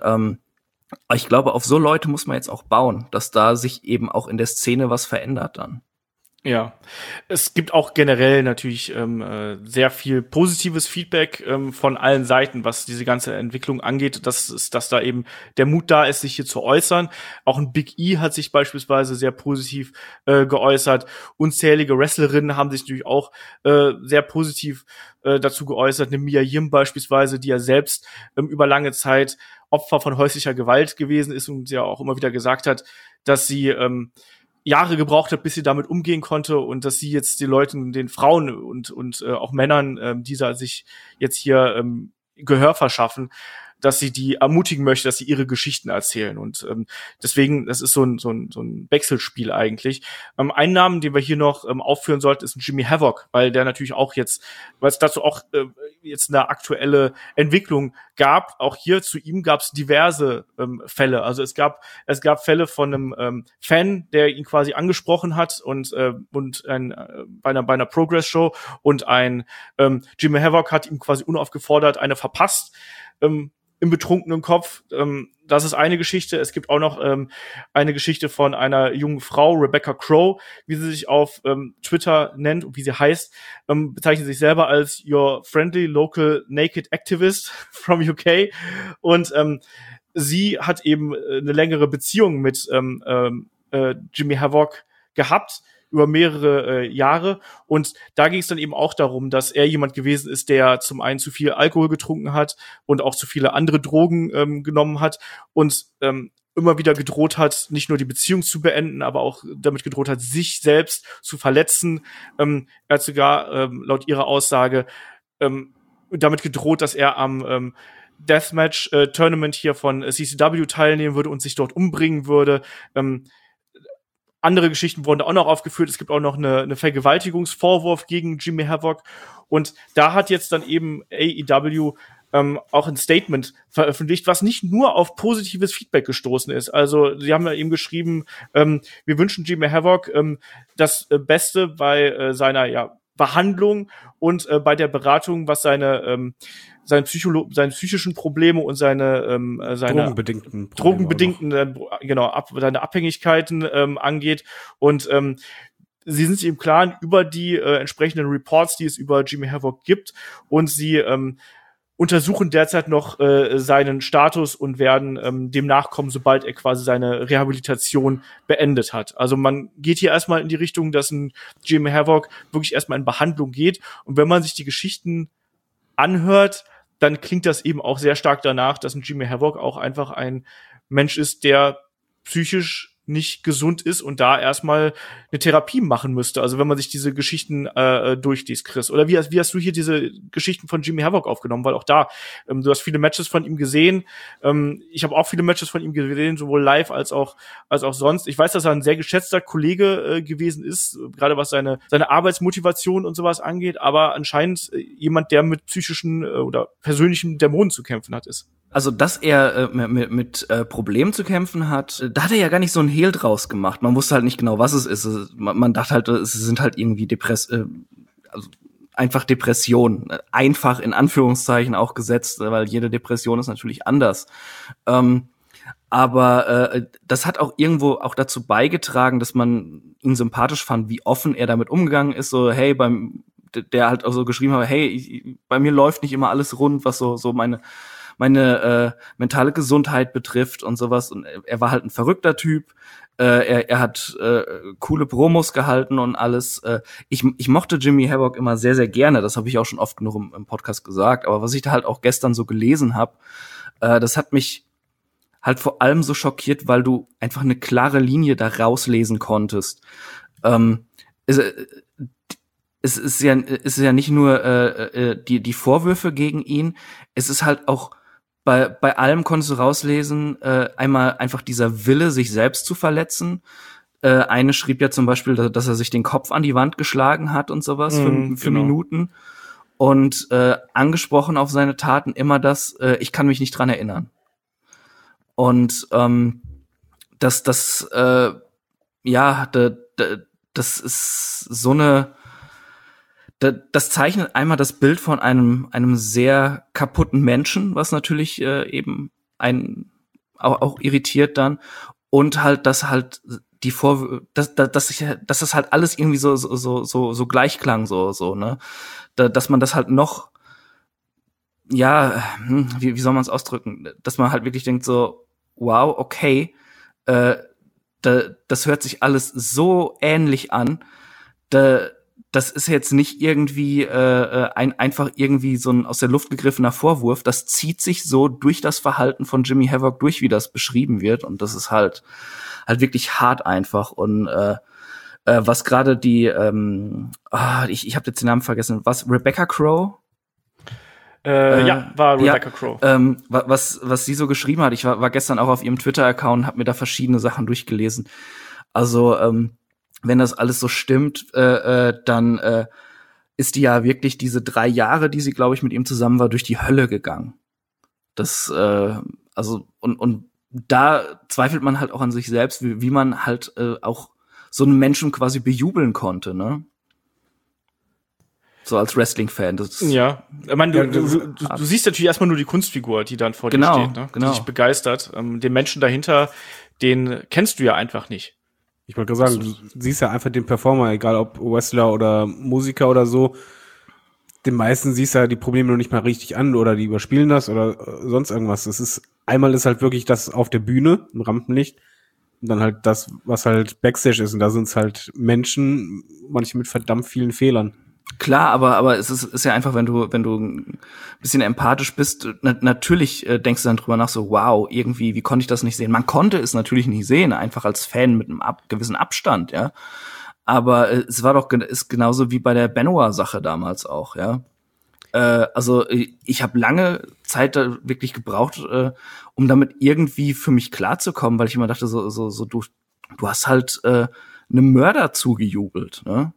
ich glaube, auf so Leute muss man jetzt auch bauen, dass da sich eben auch in der Szene was verändert dann. Ja, es gibt auch generell natürlich sehr viel positives Feedback von allen Seiten, was diese ganze Entwicklung angeht, dass da eben der Mut da ist, sich hier zu äußern. Auch ein Big E hat sich beispielsweise sehr positiv geäußert. Unzählige Wrestlerinnen haben sich natürlich auch sehr positiv dazu geäußert. Eine Mia Yim beispielsweise, die ja selbst über lange Zeit Opfer von häuslicher Gewalt gewesen ist und ja auch immer wieder gesagt hat, dass sie Jahre gebraucht hat, bis sie damit umgehen konnte und dass sie jetzt den Leuten, den Frauen und auch Männern, die sich jetzt hier Gehör verschaffen, dass sie die ermutigen möchte, dass sie ihre Geschichten erzählen. Und deswegen, das ist so ein Wechselspiel eigentlich. Ein Namen, den wir hier noch aufführen sollten, ist ein Jimmy Havoc, weil der natürlich auch jetzt, weil es dazu auch jetzt eine aktuelle Entwicklung gab. Auch hier zu ihm gab es diverse Fälle. Also es gab Fälle von einem Fan, der ihn quasi angesprochen hat und bei einer Progress-Show, und ein Jimmy Havoc hat ihm quasi unaufgefordert eine verpasst im betrunkenen Kopf. Das ist eine Geschichte. Es gibt auch noch eine Geschichte von einer jungen Frau, Rebecca Crow, wie sie sich auf Twitter nennt und wie sie heißt, bezeichnet sich selber als Your Friendly Local Naked Activist from UK. Und sie hat eben eine längere Beziehung mit Jimmy Havoc gehabt, über mehrere Jahre. Und da ging es dann eben auch darum, dass er jemand gewesen ist, der zum einen zu viel Alkohol getrunken hat und auch zu viele andere Drogen genommen hat und immer wieder gedroht hat, nicht nur die Beziehung zu beenden, aber auch damit gedroht hat, sich selbst zu verletzen. Er hat sogar laut ihrer Aussage damit gedroht, dass er am Deathmatch-Tournament hier von CCW teilnehmen würde und sich dort umbringen würde. Andere Geschichten wurden da auch noch aufgeführt. Es gibt auch noch eine Vergewaltigungsvorwurf gegen Jimmy Havoc. Und da hat jetzt dann eben AEW auch ein Statement veröffentlicht, was nicht nur auf positives Feedback gestoßen ist. Also sie haben ja eben geschrieben, wir wünschen Jimmy Havoc das Beste bei seiner Behandlung und bei der Beratung, was seine psychischen Probleme und seine drogenbedingten seine Abhängigkeiten angeht. Und sie sind sich im Klaren über die entsprechenden Reports, die es über Jimmy Havoc gibt, und sie untersuchen derzeit noch seinen Status und werden dem nachkommen, sobald er quasi seine Rehabilitation beendet hat. Also man geht hier erstmal in die Richtung, dass ein Jimmy Havoc wirklich erstmal in Behandlung geht. Und wenn man sich die Geschichten anhört, dann klingt das eben auch sehr stark danach, dass ein Jimmy Havoc auch einfach ein Mensch ist, der psychisch nicht gesund ist und da erstmal eine Therapie machen müsste. Also wenn man sich diese Geschichten durchliest, Chris. Oder wie hast du hier diese Geschichten von Jimmy Havoc aufgenommen? Weil auch da, du hast viele Matches von ihm gesehen. Ich habe auch viele Matches von ihm gesehen, sowohl live als auch sonst. Ich weiß, dass er ein sehr geschätzter Kollege gewesen ist, gerade was seine Arbeitsmotivation und sowas angeht, aber anscheinend jemand, der mit psychischen oder persönlichen Dämonen zu kämpfen hat, ist. Also, dass er mit Problemen zu kämpfen hat, da hat er ja gar nicht so ein Hehl draus gemacht. Man wusste halt nicht genau, was es ist. Man dachte halt, es sind halt irgendwie einfach Depressionen. Einfach in Anführungszeichen auch gesetzt, weil jede Depression ist natürlich anders. Aber das hat auch irgendwo auch dazu beigetragen, dass man ihn sympathisch fand, wie offen er damit umgegangen ist. So, hey, der halt auch so geschrieben hat, hey, bei mir läuft nicht immer alles rund, was so meine mentale Gesundheit betrifft und sowas. Und er war halt ein verrückter Typ. Er hat coole Promos gehalten und alles. Ich mochte Jimmy Havoc immer sehr, sehr gerne. Das habe ich auch schon oft genug im Podcast gesagt. Aber was ich da halt auch gestern so gelesen habe, das hat mich halt vor allem so schockiert, weil du einfach eine klare Linie da rauslesen konntest. Es ist ja nicht nur die Vorwürfe gegen ihn, es ist halt auch bei allem konntest du rauslesen, einmal einfach dieser Wille, sich selbst zu verletzen. Eine schrieb ja zum Beispiel, dass er sich den Kopf an die Wand geschlagen hat und sowas für Minuten. Und angesprochen auf seine Taten immer das, ich kann mich nicht dran erinnern. Und das ist so eine, das zeichnet einmal das Bild von einem sehr kaputten Menschen, was natürlich eben einen auch irritiert dann, und halt, dass halt dass das halt alles irgendwie so gleich klang, so, ne, dass man das halt noch, wie soll man es ausdrücken, dass man halt wirklich denkt so, wow, okay, das hört sich alles so ähnlich an, das ist jetzt nicht irgendwie einfach irgendwie so ein aus der Luft gegriffener Vorwurf. Das zieht sich so durch das Verhalten von Jimmy Havoc durch, wie das beschrieben wird. Und das ist halt wirklich hart einfach. Und was gerade die, ich habe jetzt den Namen vergessen, was, Rebecca Crow? Ja, war Rebecca Crow. Was sie so geschrieben hat, ich war gestern auch auf ihrem Twitter-Account und habe mir da verschiedene Sachen durchgelesen. Also, wenn das alles so stimmt, dann ist die ja wirklich diese 3 Jahre, die sie, glaube ich, mit ihm zusammen war, durch die Hölle gegangen. Das, also, und da zweifelt man halt auch an sich selbst, wie man halt auch so einen Menschen quasi bejubeln konnte, ne? So als Wrestling-Fan. Ja, ich meine, du siehst natürlich erstmal nur die Kunstfigur, die dann vor dir steht, ne? Die dich begeistert. Den Menschen dahinter, den kennst du ja einfach nicht. Ich wollte gerade sagen, du siehst ja einfach den Performer, egal ob Wrestler oder Musiker oder so. Den meisten siehst du ja die Probleme noch nicht mal richtig an oder die überspielen das oder sonst irgendwas. Einmal ist halt wirklich das auf der Bühne, im Rampenlicht, und dann halt das, was halt Backstage ist. Und da sind es halt Menschen, manche mit verdammt vielen Fehlern. Klar, aber es ist ja einfach, wenn du ein bisschen empathisch bist, natürlich denkst du dann drüber nach, so wow, irgendwie, wie konnte ich das nicht sehen? Man konnte es natürlich nicht sehen, einfach als Fan mit einem gewissen Abstand, ja. Aber es ist genauso wie bei der Benoit-Sache damals auch, ja. Also ich habe lange Zeit da wirklich gebraucht, um damit irgendwie für mich klarzukommen, weil ich immer dachte, so du hast halt einem Mörder zugejubelt, ne?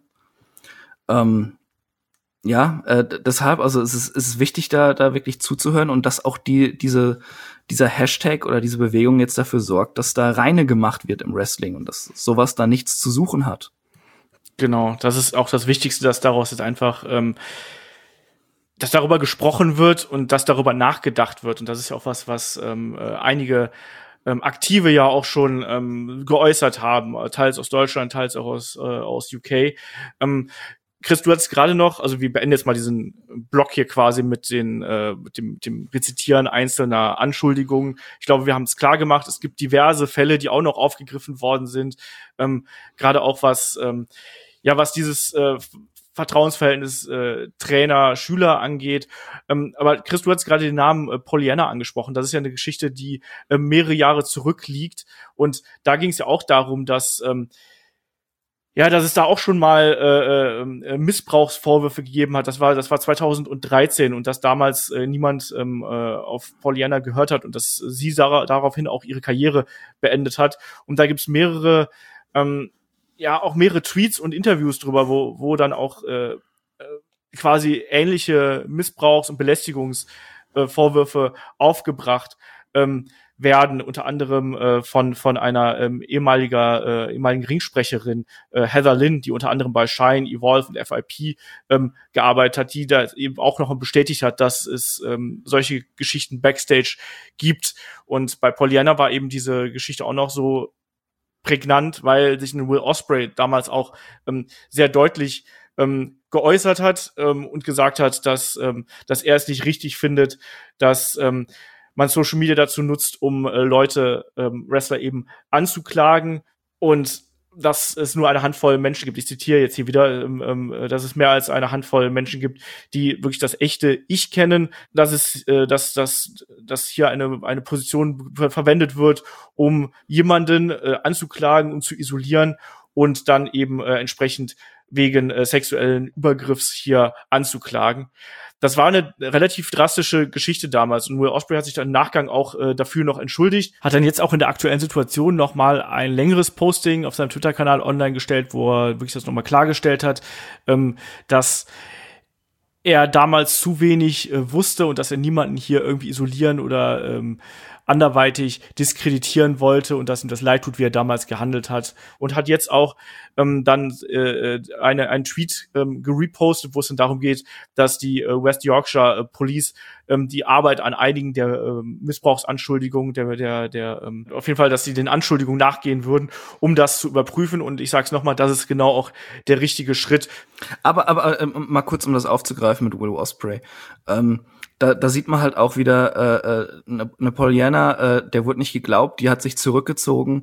Deshalb, also es ist wichtig, da wirklich zuzuhören und dass auch dieser Hashtag oder diese Bewegung jetzt dafür sorgt, dass da reine gemacht wird im Wrestling und dass sowas da nichts zu suchen hat. Genau, das ist auch das Wichtigste, dass daraus jetzt einfach, dass darüber gesprochen wird und dass darüber nachgedacht wird. Und das ist ja auch was einige Aktive ja auch schon geäußert haben, teils aus Deutschland, teils auch aus UK. Chris, du hattest gerade noch, also wir beenden jetzt mal diesen Block hier quasi mit dem Rezitieren einzelner Anschuldigungen. Ich glaube, wir haben es klar gemacht. Es gibt diverse Fälle, die auch noch aufgegriffen worden sind. Gerade auch was dieses Vertrauensverhältnis Trainer-Schüler angeht. Aber Chris, du hast gerade den Namen Pollyanna angesprochen. Das ist ja eine Geschichte, die mehrere Jahre zurückliegt. Und da ging es ja auch darum, dass es da auch schon mal Missbrauchsvorwürfe gegeben hat. Das war 2013 und dass damals niemand auf Pollyanna gehört hat und dass sie daraufhin auch ihre Karriere beendet hat. Und da gibt's mehrere Tweets und Interviews drüber, wo dann auch quasi ähnliche Missbrauchs- und Belästigungsvorwürfe aufgebracht werden, unter anderem von einer ehemaligen Ringsprecherin, Heather Lynn, die unter anderem bei Shine, Evolve und FIP gearbeitet hat, die da eben auch noch bestätigt hat, dass es solche Geschichten Backstage gibt. Und bei Pollyanna war eben diese Geschichte auch noch so prägnant, weil sich ein Will Ospreay damals auch sehr deutlich geäußert hat und gesagt hat, dass er es nicht richtig findet, dass man Social Media dazu nutzt, um Wrestler eben anzuklagen und dass es nur eine Handvoll Menschen gibt. Ich zitiere jetzt hier wieder, dass es mehr als eine Handvoll Menschen gibt, die wirklich das echte Ich kennen, dass hier eine Position verwendet wird, um jemanden anzuklagen und zu isolieren und dann eben entsprechend wegen sexuellen Übergriffs hier anzuklagen. Das war eine relativ drastische Geschichte damals und Will Ospreay hat sich dann im Nachgang auch dafür noch entschuldigt, hat dann jetzt auch in der aktuellen Situation noch mal ein längeres Posting auf seinem Twitter-Kanal online gestellt, wo er wirklich das noch mal klargestellt hat, dass er damals zu wenig wusste und dass er niemanden hier irgendwie isolieren oder anderweitig diskreditieren wollte und dass ihm das leid tut, wie er damals gehandelt hat. Und hat jetzt auch einen Tweet gerepostet, wo es dann darum geht, dass die West Yorkshire Police die Arbeit an einigen der Missbrauchsanschuldigungen, auf jeden Fall, dass sie den Anschuldigungen nachgehen würden, um das zu überprüfen. Und ich sag's nochmal, das ist genau auch der richtige Schritt. Aber mal kurz, um das aufzugreifen mit Will Ospreay. Da sieht man halt auch wieder eine Pollyanna, der wurde nicht geglaubt, die hat sich zurückgezogen,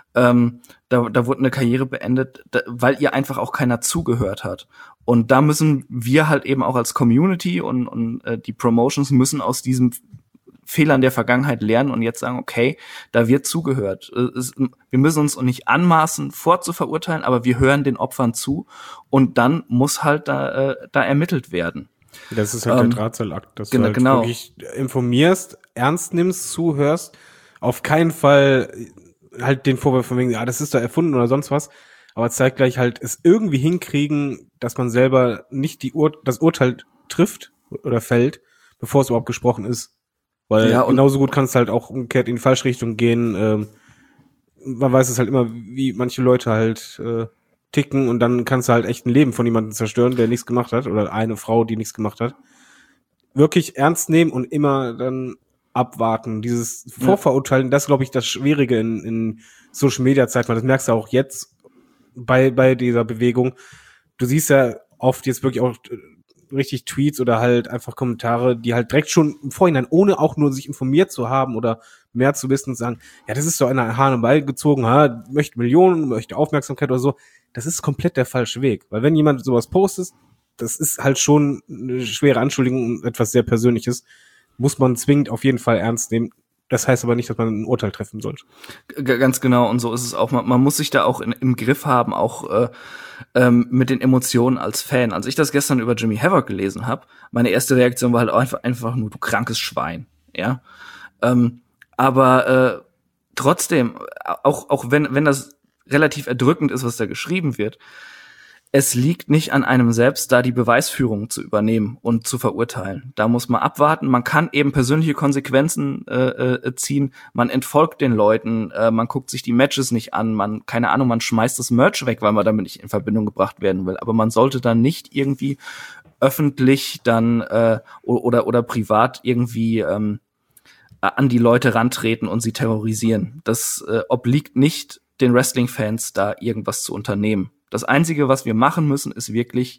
da wurde eine Karriere beendet, weil ihr einfach auch keiner zugehört hat. Und da müssen wir halt eben auch als Community und die Promotions müssen aus diesen Fehlern der Vergangenheit lernen und jetzt sagen, okay, da wird zugehört. Wir müssen uns nicht anmaßen, vorzuverurteilen, aber wir hören den Opfern zu und dann muss halt da ermittelt werden. Das ist halt der Drahtseilakt, dass du halt wirklich informierst, ernst nimmst, zuhörst, auf keinen Fall halt den Vorwurf von wegen, das ist doch erfunden oder sonst was, aber zeitgleich halt es irgendwie hinkriegen, dass man selber nicht das Urteil trifft oder fällt, bevor es überhaupt gesprochen ist. Weil genauso gut kann es halt auch umgekehrt in die falsche Richtung gehen. Man weiß es halt immer, wie manche Leute halt ticken und dann kannst du halt echt ein Leben von jemandem zerstören, der nichts gemacht hat, oder eine Frau, die nichts gemacht hat. Wirklich ernst nehmen und immer dann abwarten. Dieses Vorverurteilen, das glaube ich das Schwierige in Social Media Zeit, weil das merkst du auch jetzt bei dieser Bewegung. Du siehst ja oft jetzt wirklich auch richtig Tweets oder halt einfach Kommentare, die halt direkt schon im Vorhinein, ohne auch nur sich informiert zu haben oder mehr zu wissen, sagen, ja, das ist so eine Hahn und Ball gezogen, möchte Millionen, möchte Aufmerksamkeit oder so. Das ist komplett der falsche Weg. Weil wenn jemand sowas postet, das ist halt schon eine schwere Anschuldigung und etwas sehr Persönliches, muss man zwingend auf jeden Fall ernst nehmen. Das heißt aber nicht, dass man ein Urteil treffen sollte. Ganz genau, und so ist es auch. Man muss sich da auch im Griff haben, auch mit den Emotionen als Fan. Als ich das gestern über Jimmy Havoc gelesen habe, meine erste Reaktion war halt einfach nur, du krankes Schwein. Ja, aber trotzdem, auch wenn das relativ erdrückend ist, was da geschrieben wird, es liegt nicht an einem selbst, da die Beweisführung zu übernehmen und zu verurteilen. Da muss man abwarten. Man kann eben persönliche Konsequenzen ziehen. Man entfolgt den Leuten. Man guckt sich die Matches nicht an. Man schmeißt das Merch weg, weil man damit nicht in Verbindung gebracht werden will. Aber man sollte dann nicht irgendwie öffentlich dann oder privat irgendwie an die Leute rantreten und sie terrorisieren. Das obliegt nicht den Wrestling-Fans, da irgendwas zu unternehmen. Das Einzige, was wir machen müssen, ist wirklich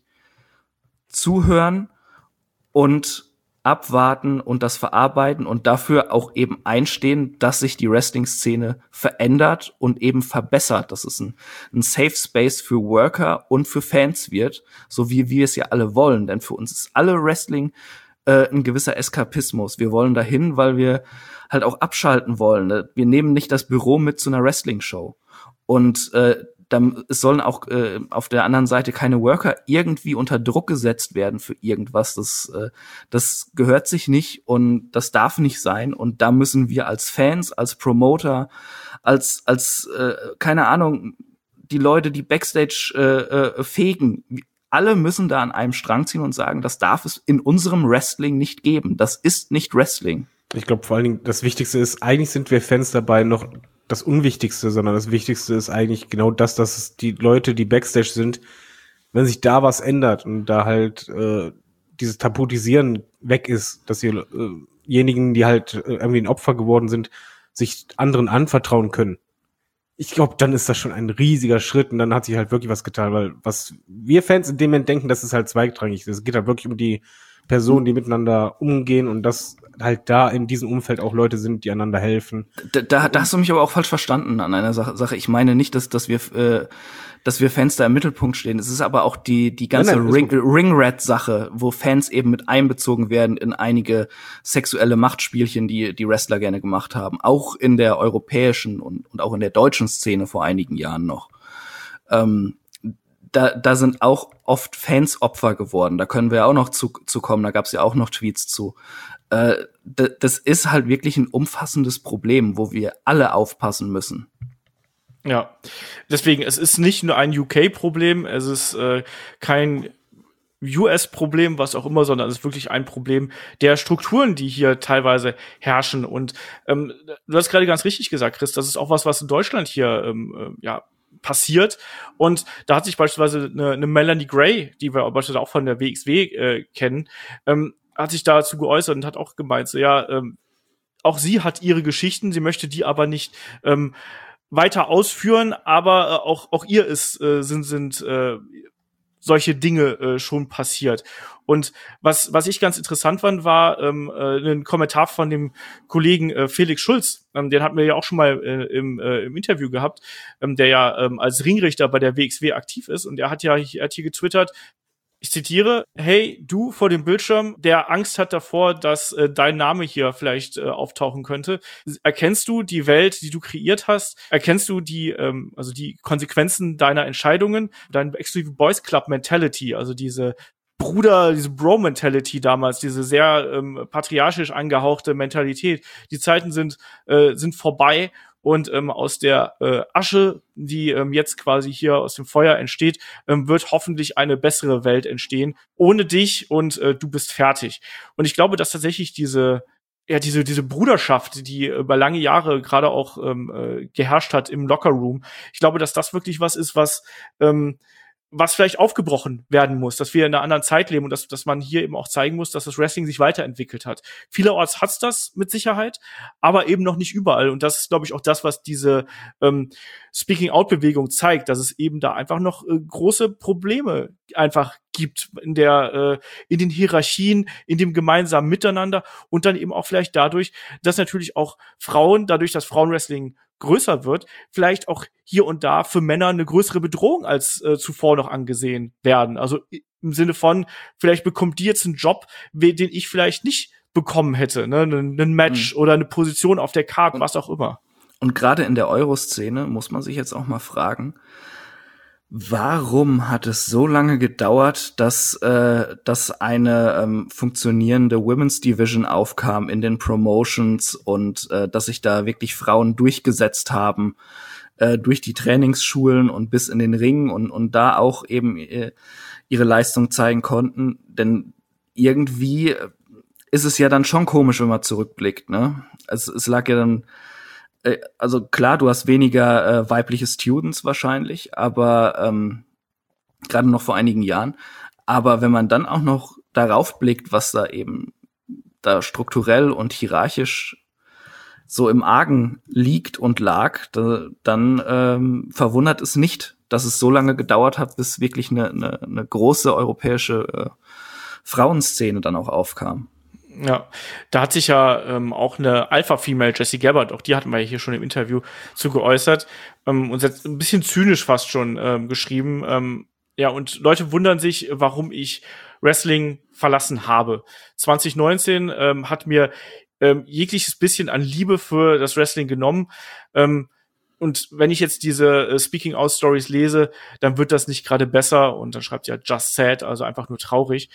zuhören und abwarten und das verarbeiten und dafür auch eben einstehen, dass sich die Wrestling-Szene verändert und eben verbessert, dass es ein Safe Space für Worker und für Fans wird, so wie wir es ja alle wollen. Denn für uns ist alle Wrestling ein gewisser Eskapismus. Wir wollen dahin, weil wir halt auch abschalten wollen. Wir nehmen nicht das Büro mit zu einer Wrestling-Show. Und es sollen auch auf der anderen Seite keine Worker irgendwie unter Druck gesetzt werden für irgendwas. Das gehört sich nicht und das darf nicht sein. Und da müssen wir als Fans, als Promoter, als keine Ahnung, die Leute, die Backstage fegen, alle müssen da an einem Strang ziehen und sagen, das darf es in unserem Wrestling nicht geben. Das ist nicht Wrestling. Ich glaube vor allen Dingen, das Wichtigste ist, eigentlich sind wir Fans dabei noch das Unwichtigste, sondern das Wichtigste ist eigentlich genau das, dass es die Leute, die Backstage sind, wenn sich da was ändert und da halt dieses Tabutisieren weg ist, dass diejenigen, die halt irgendwie ein Opfer geworden sind, sich anderen anvertrauen können. Ich glaube, dann ist das schon ein riesiger Schritt und dann hat sich halt wirklich was getan, weil was wir Fans in dem Moment denken, das ist halt zweitrangig. Es geht halt wirklich um die Personen, die miteinander umgehen und dass halt da in diesem Umfeld auch Leute sind, die einander helfen. Da hast du mich aber auch falsch verstanden an einer Sache. Ich meine nicht, dass wir Fans da im Mittelpunkt stehen. Es ist aber auch die ganze Ring-Rat-Sache, wo Fans eben mit einbezogen werden in einige sexuelle Machtspielchen, die Wrestler gerne gemacht haben. Auch in der europäischen und auch in der deutschen Szene vor einigen Jahren noch. Da sind auch oft Fans Opfer geworden. Da können wir auch noch zu kommen. Da gab es ja auch noch Tweets zu. Das ist halt wirklich ein umfassendes Problem, wo wir alle aufpassen müssen. Ja, deswegen, es ist nicht nur ein UK-Problem, es ist kein US-Problem, was auch immer, sondern es ist wirklich ein Problem der Strukturen, die hier teilweise herrschen. Und du hast gerade ganz richtig gesagt, Chris, das ist auch was in Deutschland hier passiert. Und da hat sich beispielsweise eine Melanie Gray, die wir beispielsweise auch von der WXW kennen, hat sich dazu geäußert und hat auch gemeint, so, auch sie hat ihre Geschichten, sie möchte die aber nicht weiter ausführen, aber auch ihr sind solche Dinge schon passiert. Und was ich ganz interessant fand, war ein Kommentar von dem Kollegen Felix Schulz. Den hatten wir ja auch schon mal im Interview gehabt, der ja als Ringrichter bei der WXW aktiv ist. Und er hat hier getwittert, ich zitiere, hey, du vor dem Bildschirm, der Angst hat davor, dass dein Name hier vielleicht auftauchen könnte. Erkennst du die Welt, die du kreiert hast? Erkennst du die Konsequenzen deiner Entscheidungen? Dein Extreme Boys Club Mentality, also diese diese Bro-Mentality damals, diese sehr patriarchisch angehauchte Mentalität. Die Zeiten sind vorbei und aus der Asche, die jetzt quasi hier aus dem Feuer entsteht, wird hoffentlich eine bessere Welt entstehen. Ohne dich und du bist fertig. Und ich glaube, dass tatsächlich diese Bruderschaft, die über lange Jahre gerade auch geherrscht hat im Lockerroom, ich glaube, dass das wirklich was ist, was vielleicht aufgebrochen werden muss, dass wir in einer anderen Zeit leben und dass man hier eben auch zeigen muss, dass das Wrestling sich weiterentwickelt hat. Vielerorts hat's das mit Sicherheit, aber eben noch nicht überall. Und das ist, glaube ich, auch das, was diese Speaking-Out-Bewegung zeigt, dass es eben da einfach noch große Probleme einfach gibt in den Hierarchien, in dem gemeinsamen Miteinander und dann eben auch vielleicht dadurch, dass natürlich auch dadurch, dass Frauenwrestling größer wird, vielleicht auch hier und da für Männer eine größere Bedrohung als zuvor noch angesehen werden. Also im Sinne von, vielleicht bekommt die jetzt einen Job, den ich vielleicht nicht bekommen hätte, ne? Ein Match oder eine Position auf der Card, was auch immer. Und gerade in der Euro-Szene muss man sich jetzt auch mal fragen, warum hat es so lange gedauert, dass eine funktionierende Women's Division aufkam in den Promotions und dass sich da wirklich Frauen durchgesetzt haben durch die Trainingsschulen und bis in den Ring und da auch eben ihre Leistung zeigen konnten? Denn irgendwie ist es ja dann schon komisch, wenn man zurückblickt, ne? Es lag ja dann, also klar, du hast weniger weibliche Students wahrscheinlich, aber gerade noch vor einigen Jahren. Aber wenn man dann auch noch darauf blickt, was da eben da strukturell und hierarchisch so im Argen liegt und lag, dann verwundert es nicht, dass es so lange gedauert hat, bis wirklich eine große europäische Frauenszene dann auch aufkam. Ja, da hat sich ja auch eine Alpha-Female, Jessie Gabbard, auch die hatten wir ja hier schon im Interview zu geäußert, und jetzt ein bisschen zynisch fast schon geschrieben. Ja, und Leute wundern sich, warum ich Wrestling verlassen habe. 2019 hat mir jegliches bisschen an Liebe für das Wrestling genommen. Und wenn ich jetzt diese Speaking-Out-Stories lese, dann wird das nicht gerade besser. Und dann schreibt ja just sad, also einfach nur traurig.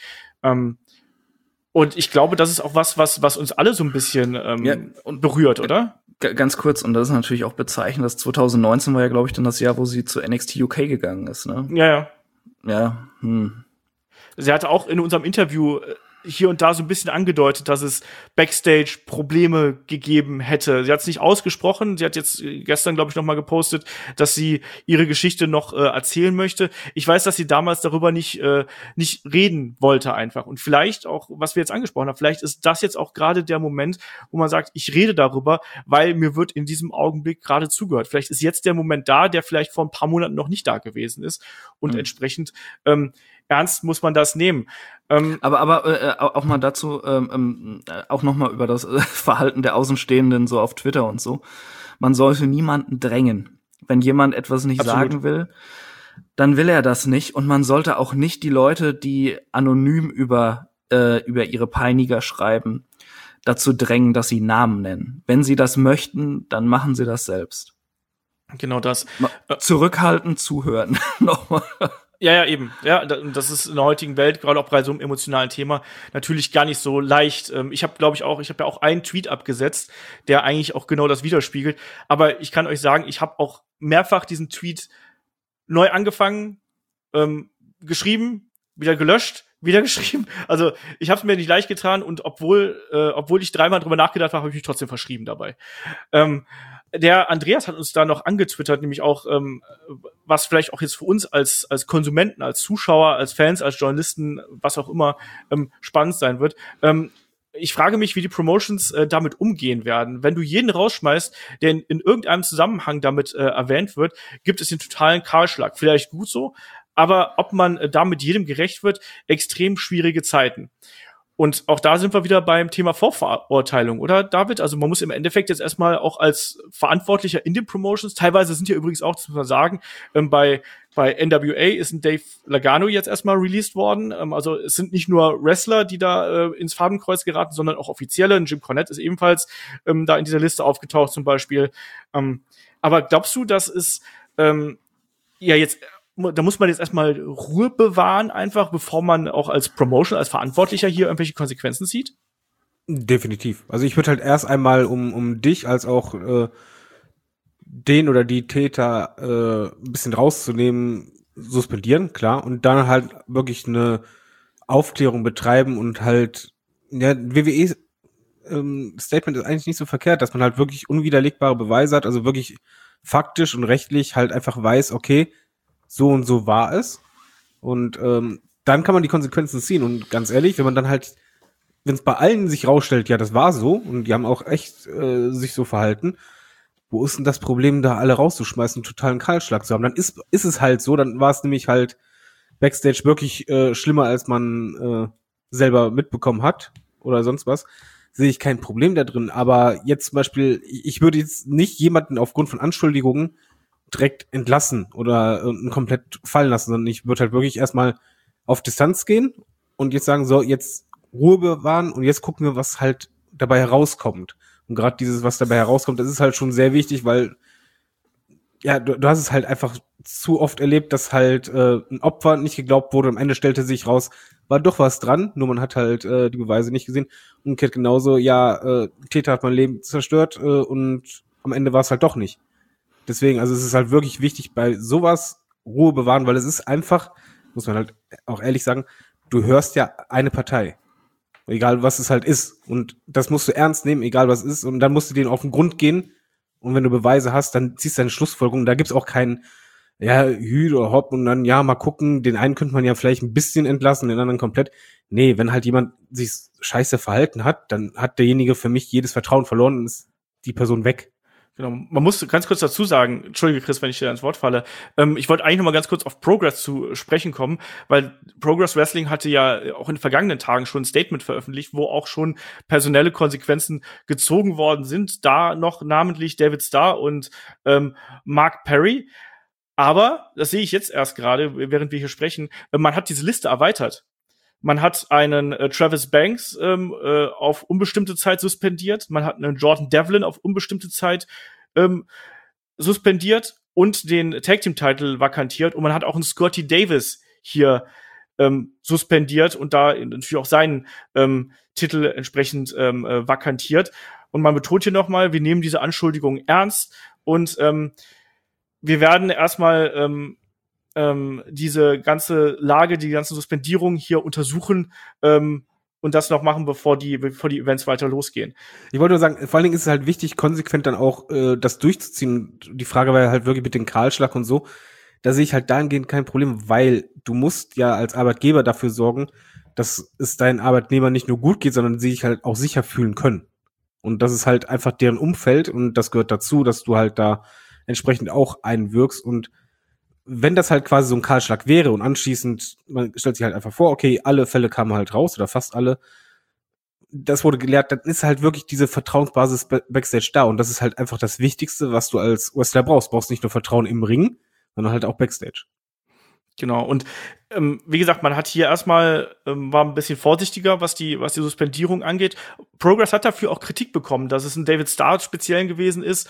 Und ich glaube, das ist auch was uns alle so ein bisschen berührt, oder? Ganz kurz, und das ist natürlich auch bezeichnend, dass 2019 war ja, glaube ich, dann das Jahr, wo sie zu NXT UK gegangen ist, ne? Ja. Ja. Sie hatte auch in unserem Interview hier und da so ein bisschen angedeutet, dass es Backstage Probleme gegeben hätte. Sie hat es nicht ausgesprochen. Sie hat jetzt gestern, glaube ich, noch mal gepostet, dass sie ihre Geschichte noch erzählen möchte. Ich weiß, dass sie damals darüber nicht reden wollte einfach. Und vielleicht auch, was wir jetzt angesprochen haben, vielleicht ist das jetzt auch gerade der Moment, wo man sagt, ich rede darüber, weil mir wird in diesem Augenblick gerade zugehört. Vielleicht ist jetzt der Moment da, der vielleicht vor ein paar Monaten noch nicht da gewesen ist. Und entsprechend ernst muss man das nehmen. Aber auch mal dazu, auch noch mal über das Verhalten der Außenstehenden so auf Twitter und so. Man sollte niemanden drängen. Wenn jemand etwas nicht sagen will, dann will er das nicht. Und man sollte auch nicht die Leute, die anonym über ihre Peiniger schreiben, dazu drängen, dass sie Namen nennen. Wenn sie das möchten, dann machen sie das selbst. Genau das. Zurückhalten, zuhören. Nochmal. Ja, eben. Ja, das ist in der heutigen Welt, gerade auch bei so einem emotionalen Thema, natürlich gar nicht so leicht. Ich habe ja auch einen Tweet abgesetzt, der eigentlich auch genau das widerspiegelt. Aber ich kann euch sagen, ich habe auch mehrfach diesen Tweet neu angefangen, geschrieben, wieder gelöscht, wieder geschrieben. Also ich habe es mir nicht leicht getan und obwohl ich dreimal drüber nachgedacht habe, habe ich mich trotzdem verschrieben dabei. Der Andreas hat uns da noch angetwittert, nämlich auch, was vielleicht auch jetzt für uns als Konsumenten, als Zuschauer, als Fans, als Journalisten, was auch immer, spannend sein wird. Ich frage mich, wie die Promotions damit umgehen werden. Wenn du jeden rausschmeißt, der in irgendeinem Zusammenhang damit erwähnt wird, gibt es den totalen Kahlschlag. Vielleicht gut so, aber ob man damit jedem gerecht wird, extrem schwierige Zeiten. Und auch da sind wir wieder beim Thema Vorverurteilung, oder David? Also man muss im Endeffekt jetzt erstmal auch als Verantwortlicher in den Promotions, teilweise sind ja übrigens auch, das muss man sagen, bei NWA ist ein Dave Lagano jetzt erstmal released worden. Also es sind nicht nur Wrestler, die da ins Fadenkreuz geraten, sondern auch Offizielle. Jim Cornette ist ebenfalls da in dieser Liste aufgetaucht zum Beispiel. Aber glaubst du, dass es ja jetzt da muss man jetzt erstmal Ruhe bewahren, einfach, bevor man auch als Promotion, als Verantwortlicher hier irgendwelche Konsequenzen sieht? Definitiv. Also ich würde halt erst einmal, um dich als auch den oder die Täter ein bisschen rauszunehmen, suspendieren, klar, und dann halt wirklich eine Aufklärung betreiben und halt, ja, WWE Statement ist eigentlich nicht so verkehrt, dass man halt wirklich unwiderlegbare Beweise hat, also wirklich faktisch und rechtlich halt einfach weiß, okay, so und so war es. Und dann kann man die Konsequenzen ziehen. Und ganz ehrlich, wenn man dann halt, wenn es bei allen sich rausstellt, ja, das war so, und die haben auch echt sich so verhalten, wo ist denn das Problem, da alle rauszuschmeißen, einen totalen Kahlschlag zu haben? Dann ist es halt so, dann war es nämlich halt Backstage wirklich schlimmer, als man selber mitbekommen hat oder sonst was. Sehe ich kein Problem da drin. Aber jetzt zum Beispiel, ich würde jetzt nicht jemanden aufgrund von Anschuldigungen direkt entlassen oder komplett fallen lassen, sondern ich würde halt wirklich erstmal auf Distanz gehen und jetzt sagen, so, jetzt Ruhe bewahren und jetzt gucken wir, was halt dabei herauskommt. Und gerade dieses, was dabei herauskommt, das ist halt schon sehr wichtig, weil ja, du hast es halt einfach zu oft erlebt, dass halt ein Opfer nicht geglaubt wurde. Am Ende stellte sich raus, war doch was dran, nur man hat halt die Beweise nicht gesehen. Umgekehrt genauso, ja, Täter hat mein Leben zerstört und am Ende war es halt doch nicht. Deswegen, also es ist halt wirklich wichtig, bei sowas Ruhe bewahren, weil es ist einfach, muss man halt auch ehrlich sagen, du hörst ja eine Partei. Egal was es halt ist. Und das musst du ernst nehmen, egal was es ist. Und dann musst du denen auf den Grund gehen. Und wenn du Beweise hast, dann ziehst du eine Schlussfolgerung. Da gibt's auch keinen, ja, Hü oder Hopp und dann, ja, mal gucken. Den einen könnte man ja vielleicht ein bisschen entlassen, den anderen komplett. Nee, wenn halt jemand sich scheiße verhalten hat, dann hat derjenige für mich jedes Vertrauen verloren und ist die Person weg. Genau, man muss ganz kurz dazu sagen, entschuldige Chris, wenn ich dir ins Wort falle, ich wollte eigentlich noch mal ganz kurz auf Progress zu sprechen kommen, weil Progress Wrestling hatte ja auch in den vergangenen Tagen schon ein Statement veröffentlicht, wo auch schon personelle Konsequenzen gezogen worden sind, da noch namentlich David Starr und Mark Perry. Aber, das sehe ich jetzt erst gerade, während wir hier sprechen, man hat diese Liste erweitert. Man hat einen Travis Banks auf unbestimmte Zeit suspendiert. Man hat einen Jordan Devlin auf unbestimmte Zeit suspendiert und den Tag-Team-Title vakantiert. Und man hat auch einen Scotty Davis hier suspendiert und da natürlich auch seinen Titel entsprechend vakantiert. Und man betont hier nochmal, wir nehmen diese Anschuldigungen ernst und wir werden erstmal diese ganze Lage, die ganze Suspendierung hier untersuchen und das noch machen, bevor die Events weiter losgehen. Ich wollte nur sagen, vor allen Dingen ist es halt wichtig, konsequent dann auch das durchzuziehen. Die Frage war ja halt wirklich mit dem Kahlschlag und so. Da sehe ich halt dahingehend kein Problem, weil du musst ja als Arbeitgeber dafür sorgen, dass es deinen Arbeitnehmern nicht nur gut geht, sondern sie sich halt auch sicher fühlen können. Und das ist halt einfach deren Umfeld und das gehört dazu, dass du halt da entsprechend auch einwirkst. Und wenn das halt quasi so ein Kahlschlag wäre und anschließend, man stellt sich halt einfach vor, okay, alle Fälle kamen halt raus oder fast alle, das wurde gelehrt, dann ist halt wirklich diese Vertrauensbasis Backstage da und das ist halt einfach das Wichtigste, was du als Wrestler brauchst. Du brauchst nicht nur Vertrauen im Ring, sondern halt auch Backstage. Genau, und wie gesagt, man hat hier erstmal, war ein bisschen vorsichtiger, was die Suspendierung angeht. Progress hat dafür auch Kritik bekommen, dass es ein David Starr speziell gewesen ist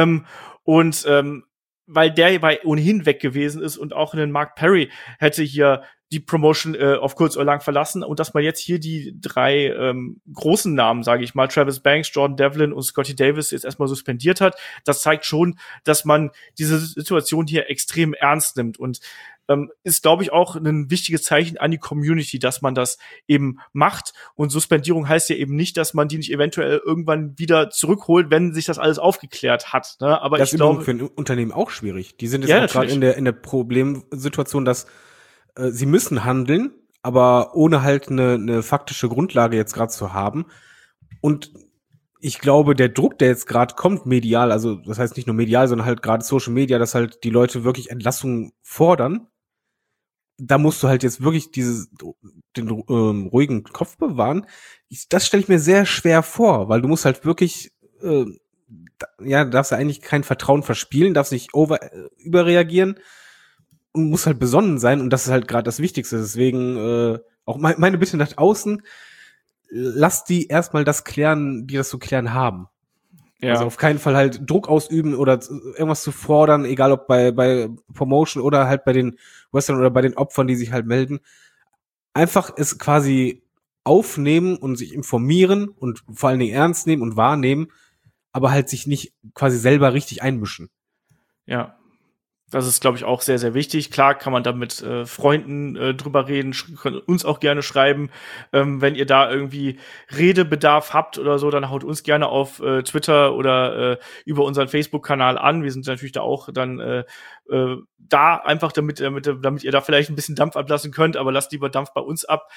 weil der ohnehin weg gewesen ist und auch einen Mark Perry hätte hier die Promotion auf kurz oder lang verlassen und dass man jetzt hier die drei großen Namen, sage ich mal, Travis Banks, Jordan Devlin und Scotty Davis jetzt erstmal suspendiert hat, das zeigt schon, dass man diese Situation hier extrem ernst nimmt und ist, glaube ich, auch ein wichtiges Zeichen an die Community, dass man das eben macht. Und Suspendierung heißt ja eben nicht, dass man die nicht eventuell irgendwann wieder zurückholt, wenn sich das alles aufgeklärt hat. Ne? Aber das ich glaube, für ein Unternehmen auch schwierig. Die sind jetzt auch gerade in der Problemsituation, dass sie müssen handeln, aber ohne halt eine faktische Grundlage jetzt gerade zu haben. Und ich glaube, der Druck, der jetzt gerade kommt, medial, also das heißt nicht nur medial, sondern halt gerade Social Media, dass halt die Leute wirklich Entlassungen fordern, da musst du halt jetzt wirklich den ruhigen Kopf bewahren. Das stelle ich mir sehr schwer vor, weil du musst halt wirklich, darfst ja eigentlich kein Vertrauen verspielen, darfst nicht überreagieren und musst halt besonnen sein und das ist halt gerade das Wichtigste. Deswegen auch meine Bitte nach außen, lass die erstmal das klären, die das zu klären haben. Ja. Also auf keinen Fall halt Druck ausüben oder irgendwas zu fordern, egal ob bei Promotion oder halt bei den Wrestlern oder bei den Opfern, die sich halt melden. Einfach es quasi aufnehmen und sich informieren und vor allen Dingen ernst nehmen und wahrnehmen, aber halt sich nicht quasi selber richtig einmischen. Ja. Das ist, glaube ich, auch sehr, sehr wichtig. Klar kann man da mit Freunden drüber reden, können uns auch gerne schreiben. Wenn ihr da irgendwie Redebedarf habt oder so, dann haut uns gerne auf Twitter oder über unseren Facebook-Kanal an. Wir sind natürlich da auch dann da einfach, damit ihr da vielleicht ein bisschen Dampf ablassen könnt, aber lasst lieber Dampf bei uns ab,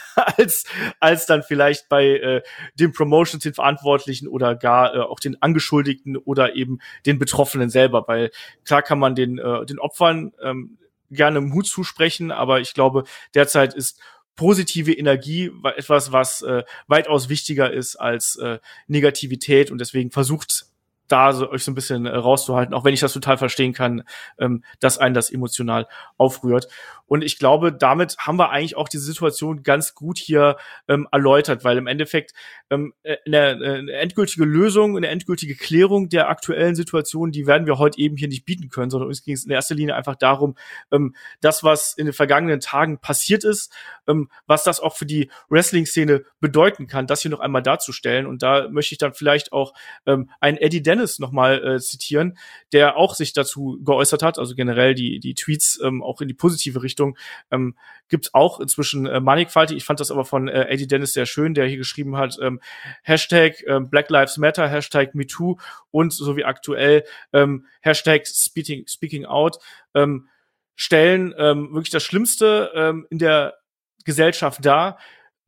als dann vielleicht bei den Promotions, den Verantwortlichen oder gar auch den Angeschuldigten oder eben den Betroffenen selber, weil klar kann man den Opfern gerne Mut zusprechen, aber ich glaube, derzeit ist positive Energie etwas, was weitaus wichtiger ist als Negativität, und deswegen versucht da euch so ein bisschen rauszuhalten, auch wenn ich das total verstehen kann, dass einen das emotional aufrührt. Und ich glaube, damit haben wir eigentlich auch diese Situation ganz gut hier erläutert, weil im Endeffekt eine endgültige Lösung, eine endgültige Klärung der aktuellen Situation, die werden wir heute eben hier nicht bieten können, sondern uns ging es in erster Linie einfach darum, das, was in den vergangenen Tagen passiert ist, was das auch für die Wrestling-Szene bedeuten kann, das hier noch einmal darzustellen. Und da möchte ich dann vielleicht auch einen Eddie Dennis nochmal zitieren, der auch sich dazu geäußert hat, also generell die Tweets auch in die positive Richtung gibt's auch inzwischen mannigfaltig. Ich fand das aber von Eddie Dennis sehr schön, der hier geschrieben hat, Hashtag Black Lives Matter, Hashtag MeToo und so wie aktuell Hashtag Speaking Out stellen wirklich das Schlimmste in der Gesellschaft dar,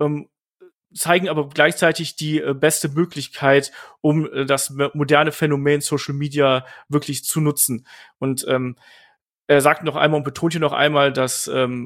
zeigen aber gleichzeitig die beste Möglichkeit, um das moderne Phänomen Social Media wirklich zu nutzen. Und er sagt noch einmal und betont hier noch einmal, dass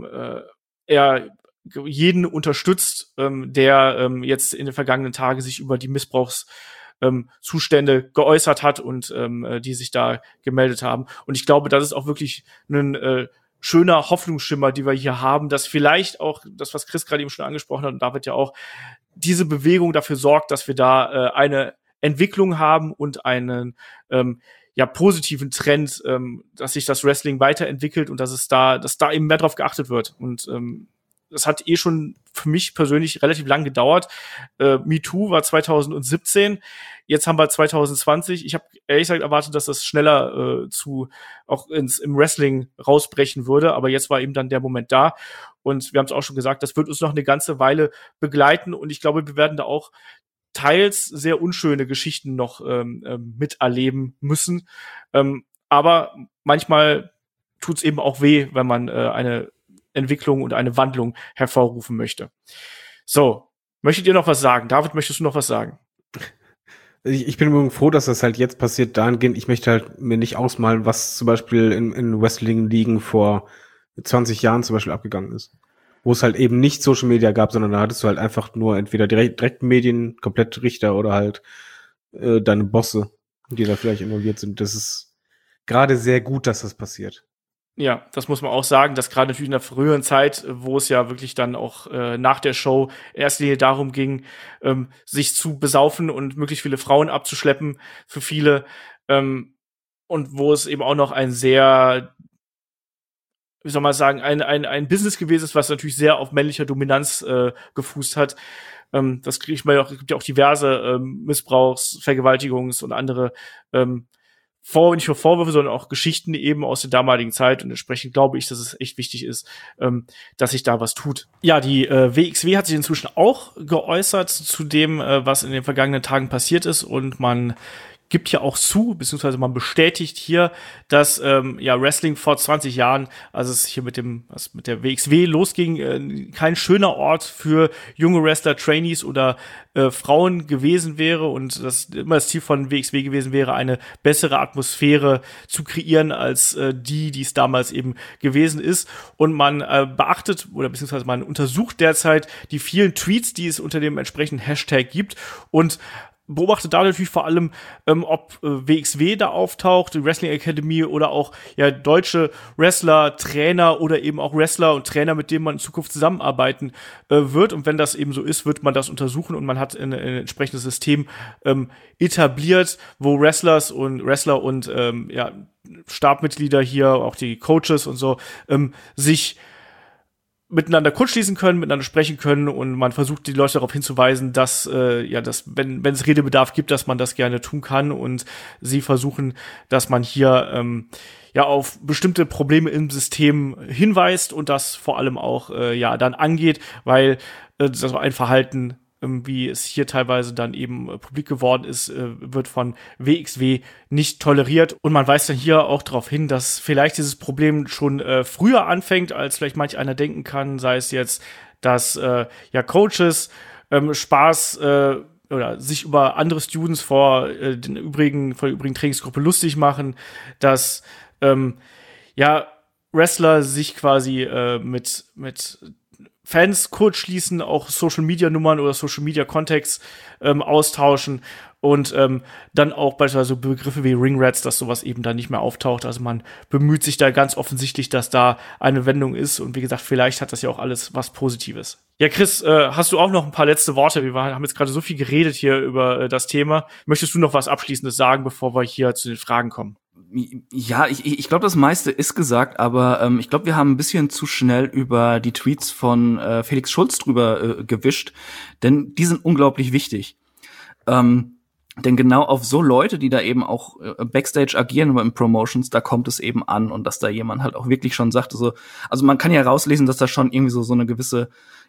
er jeden unterstützt, der jetzt in den vergangenen Tagen sich über die Missbrauchszustände geäußert hat und die sich da gemeldet haben. Und ich glaube, das ist auch wirklich ein schöner Hoffnungsschimmer, die wir hier haben, dass vielleicht auch das, was Chris gerade eben schon angesprochen hat, und David ja auch, diese Bewegung dafür sorgt, dass wir da eine Entwicklung haben und einen positiven Trend, dass sich das Wrestling weiterentwickelt und dass da eben mehr drauf geachtet wird. Und das hat schon für mich persönlich relativ lang gedauert. MeToo war 2017, jetzt haben wir 2020. Ich habe ehrlich gesagt erwartet, dass das schneller auch im Wrestling rausbrechen würde, aber jetzt war eben dann der Moment da. Und wir haben es auch schon gesagt, das wird uns noch eine ganze Weile begleiten, und ich glaube, wir werden da auch teils sehr unschöne Geschichten noch miterleben müssen. Aber manchmal tut's eben auch weh, wenn man eine Entwicklung und eine Wandlung hervorrufen möchte. So, möchtet ihr noch was sagen? David, möchtest du noch was sagen? Ich bin übrigens froh, dass das halt jetzt passiert, dahingehend, ich möchte halt mir nicht ausmalen, was zum Beispiel in Wrestling-Ligen vor 20 Jahren zum Beispiel abgegangen ist. Wo es halt eben nicht Social Media gab, sondern da hattest du halt einfach nur entweder direkt Medien, komplett Richter oder halt deine Bosse, die da vielleicht involviert sind. Das ist gerade sehr gut, dass das passiert. Ja, das muss man auch sagen, dass gerade natürlich in der früheren Zeit, wo es ja wirklich dann auch nach der Show in erster Linie darum ging, sich zu besaufen und möglichst viele Frauen abzuschleppen für viele, und wo es eben auch noch ein sehr, wie soll man sagen, ein Business gewesen ist, was natürlich sehr auf männlicher Dominanz gefußt hat. Das kriegt man ja auch, es gibt ja auch diverse Missbrauchs-, Vergewaltigungs- und andere nicht nur Vorwürfe, sondern auch Geschichten eben aus der damaligen Zeit, und entsprechend glaube ich, dass es echt wichtig ist, dass sich da was tut. Ja, die WXW hat sich inzwischen auch geäußert zu dem, was in den vergangenen Tagen passiert ist, und man gibt ja auch zu, beziehungsweise man bestätigt hier, dass Wrestling vor 20 Jahren, als es hier mit der WXW losging, kein schöner Ort für junge Wrestler, Trainees oder Frauen gewesen wäre, und dass immer das Ziel von WXW gewesen wäre, eine bessere Atmosphäre zu kreieren als die es damals eben gewesen ist. Und man beachtet oder beziehungsweise man untersucht derzeit die vielen Tweets, die es unter dem entsprechenden Hashtag gibt, und beobachte da natürlich vor allem, ob WXW da auftaucht, die Wrestling Academy oder auch ja deutsche Wrestler, Trainer oder eben auch Wrestler und Trainer, mit denen man in Zukunft zusammenarbeiten wird. Und wenn das eben so ist, wird man das untersuchen und man hat ein entsprechendes System etabliert, wo Wrestler und ja, Stabmitglieder hier, auch die Coaches und so, sich miteinander kurzschließen können, miteinander sprechen können und man versucht die Leute darauf hinzuweisen, dass wenn es Redebedarf gibt, dass man das gerne tun kann und sie versuchen, dass man hier auf bestimmte Probleme im System hinweist und das vor allem auch dann angeht, weil das ein Verhalten, wie es hier teilweise dann eben publik geworden ist, wird von WXW nicht toleriert. Und man weist dann hier auch darauf hin, dass vielleicht dieses Problem schon früher anfängt, als vielleicht manch einer denken kann, sei es jetzt, dass Coaches Spaß oder sich über andere Students vor der übrigen Trainingsgruppe lustig machen, dass Wrestler sich quasi mit Fans kurzschließen, auch Social-Media-Nummern oder Social-Media-Contacts austauschen und dann auch beispielsweise Begriffe wie Ringrats, dass sowas eben dann nicht mehr auftaucht. Also man bemüht sich da ganz offensichtlich, dass da eine Wendung ist und wie gesagt, vielleicht hat das ja auch alles was Positives. Ja, Chris, hast du auch noch ein paar letzte Worte? Wir haben jetzt gerade so viel geredet hier über das Thema. Möchtest du noch was Abschließendes sagen, bevor wir hier zu den Fragen kommen? Ja, ich glaube, das meiste ist gesagt, aber ich glaube, wir haben ein bisschen zu schnell über die Tweets von Felix Schulz drüber gewischt, denn die sind unglaublich wichtig. Denn genau auf so Leute, die da eben auch Backstage agieren oder in Promotions, da kommt es eben an und dass da jemand halt auch wirklich schon sagt, also man kann ja rauslesen, dass da schon irgendwie so eine gewisse,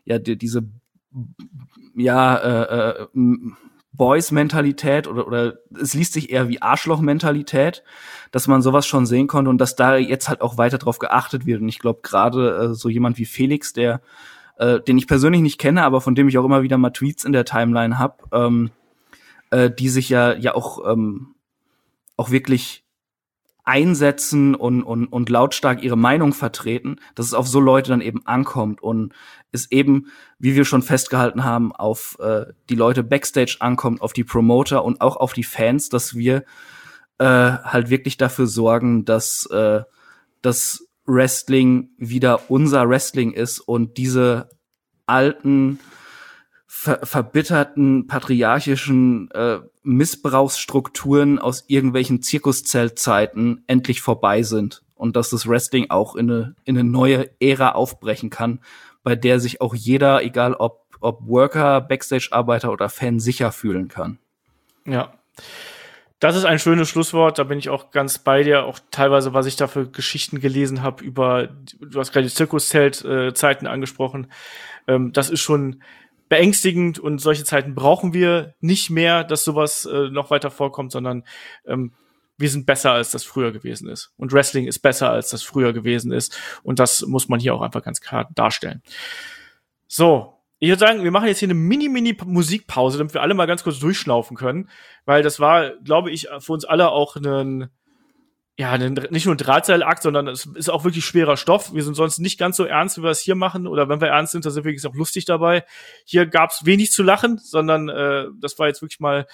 Boys-Mentalität oder es liest sich eher wie Arschloch-Mentalität, dass man sowas schon sehen konnte und dass da jetzt halt auch weiter drauf geachtet wird. Und ich glaube, gerade so jemand wie Felix, den ich persönlich nicht kenne, aber von dem ich auch immer wieder mal Tweets in der Timeline habe, die sich ja auch wirklich einsetzen und lautstark ihre Meinung vertreten, dass es auf so Leute dann eben ankommt und es eben, wie wir schon festgehalten haben, auf die Leute Backstage ankommt, auf die Promoter und auch auf die Fans, dass wir halt wirklich dafür sorgen, dass das Wrestling wieder unser Wrestling ist und diese alten verbitterten, patriarchischen Missbrauchsstrukturen aus irgendwelchen Zirkuszeltzeiten endlich vorbei sind und dass das Wrestling auch in eine neue Ära aufbrechen kann, bei der sich auch jeder, egal ob Worker, Backstage-Arbeiter oder Fan, sicher fühlen kann. Ja, das ist ein schönes Schlusswort, da bin ich auch ganz bei dir, auch teilweise, was ich da für Geschichten gelesen habe du hast gerade die Zirkuszelt-Zeiten angesprochen, das ist schon beängstigend und solche Zeiten brauchen wir nicht mehr, dass sowas noch weiter vorkommt, sondern wir sind besser, als das früher gewesen ist. Und Wrestling ist besser, als das früher gewesen ist. Und das muss man hier auch einfach ganz klar darstellen. So, ich würde sagen, wir machen jetzt hier eine Mini-Musikpause, damit wir alle mal ganz kurz durchschnaufen können, weil das war, glaube ich, für uns alle auch nicht nur ein Drahtseilakt, sondern es ist auch wirklich schwerer Stoff. Wir sind sonst nicht ganz so ernst, wie wir es hier machen. Oder wenn wir ernst sind, da sind wir wirklich auch lustig dabei. Hier gab es wenig zu lachen, sondern das war jetzt wirklich mal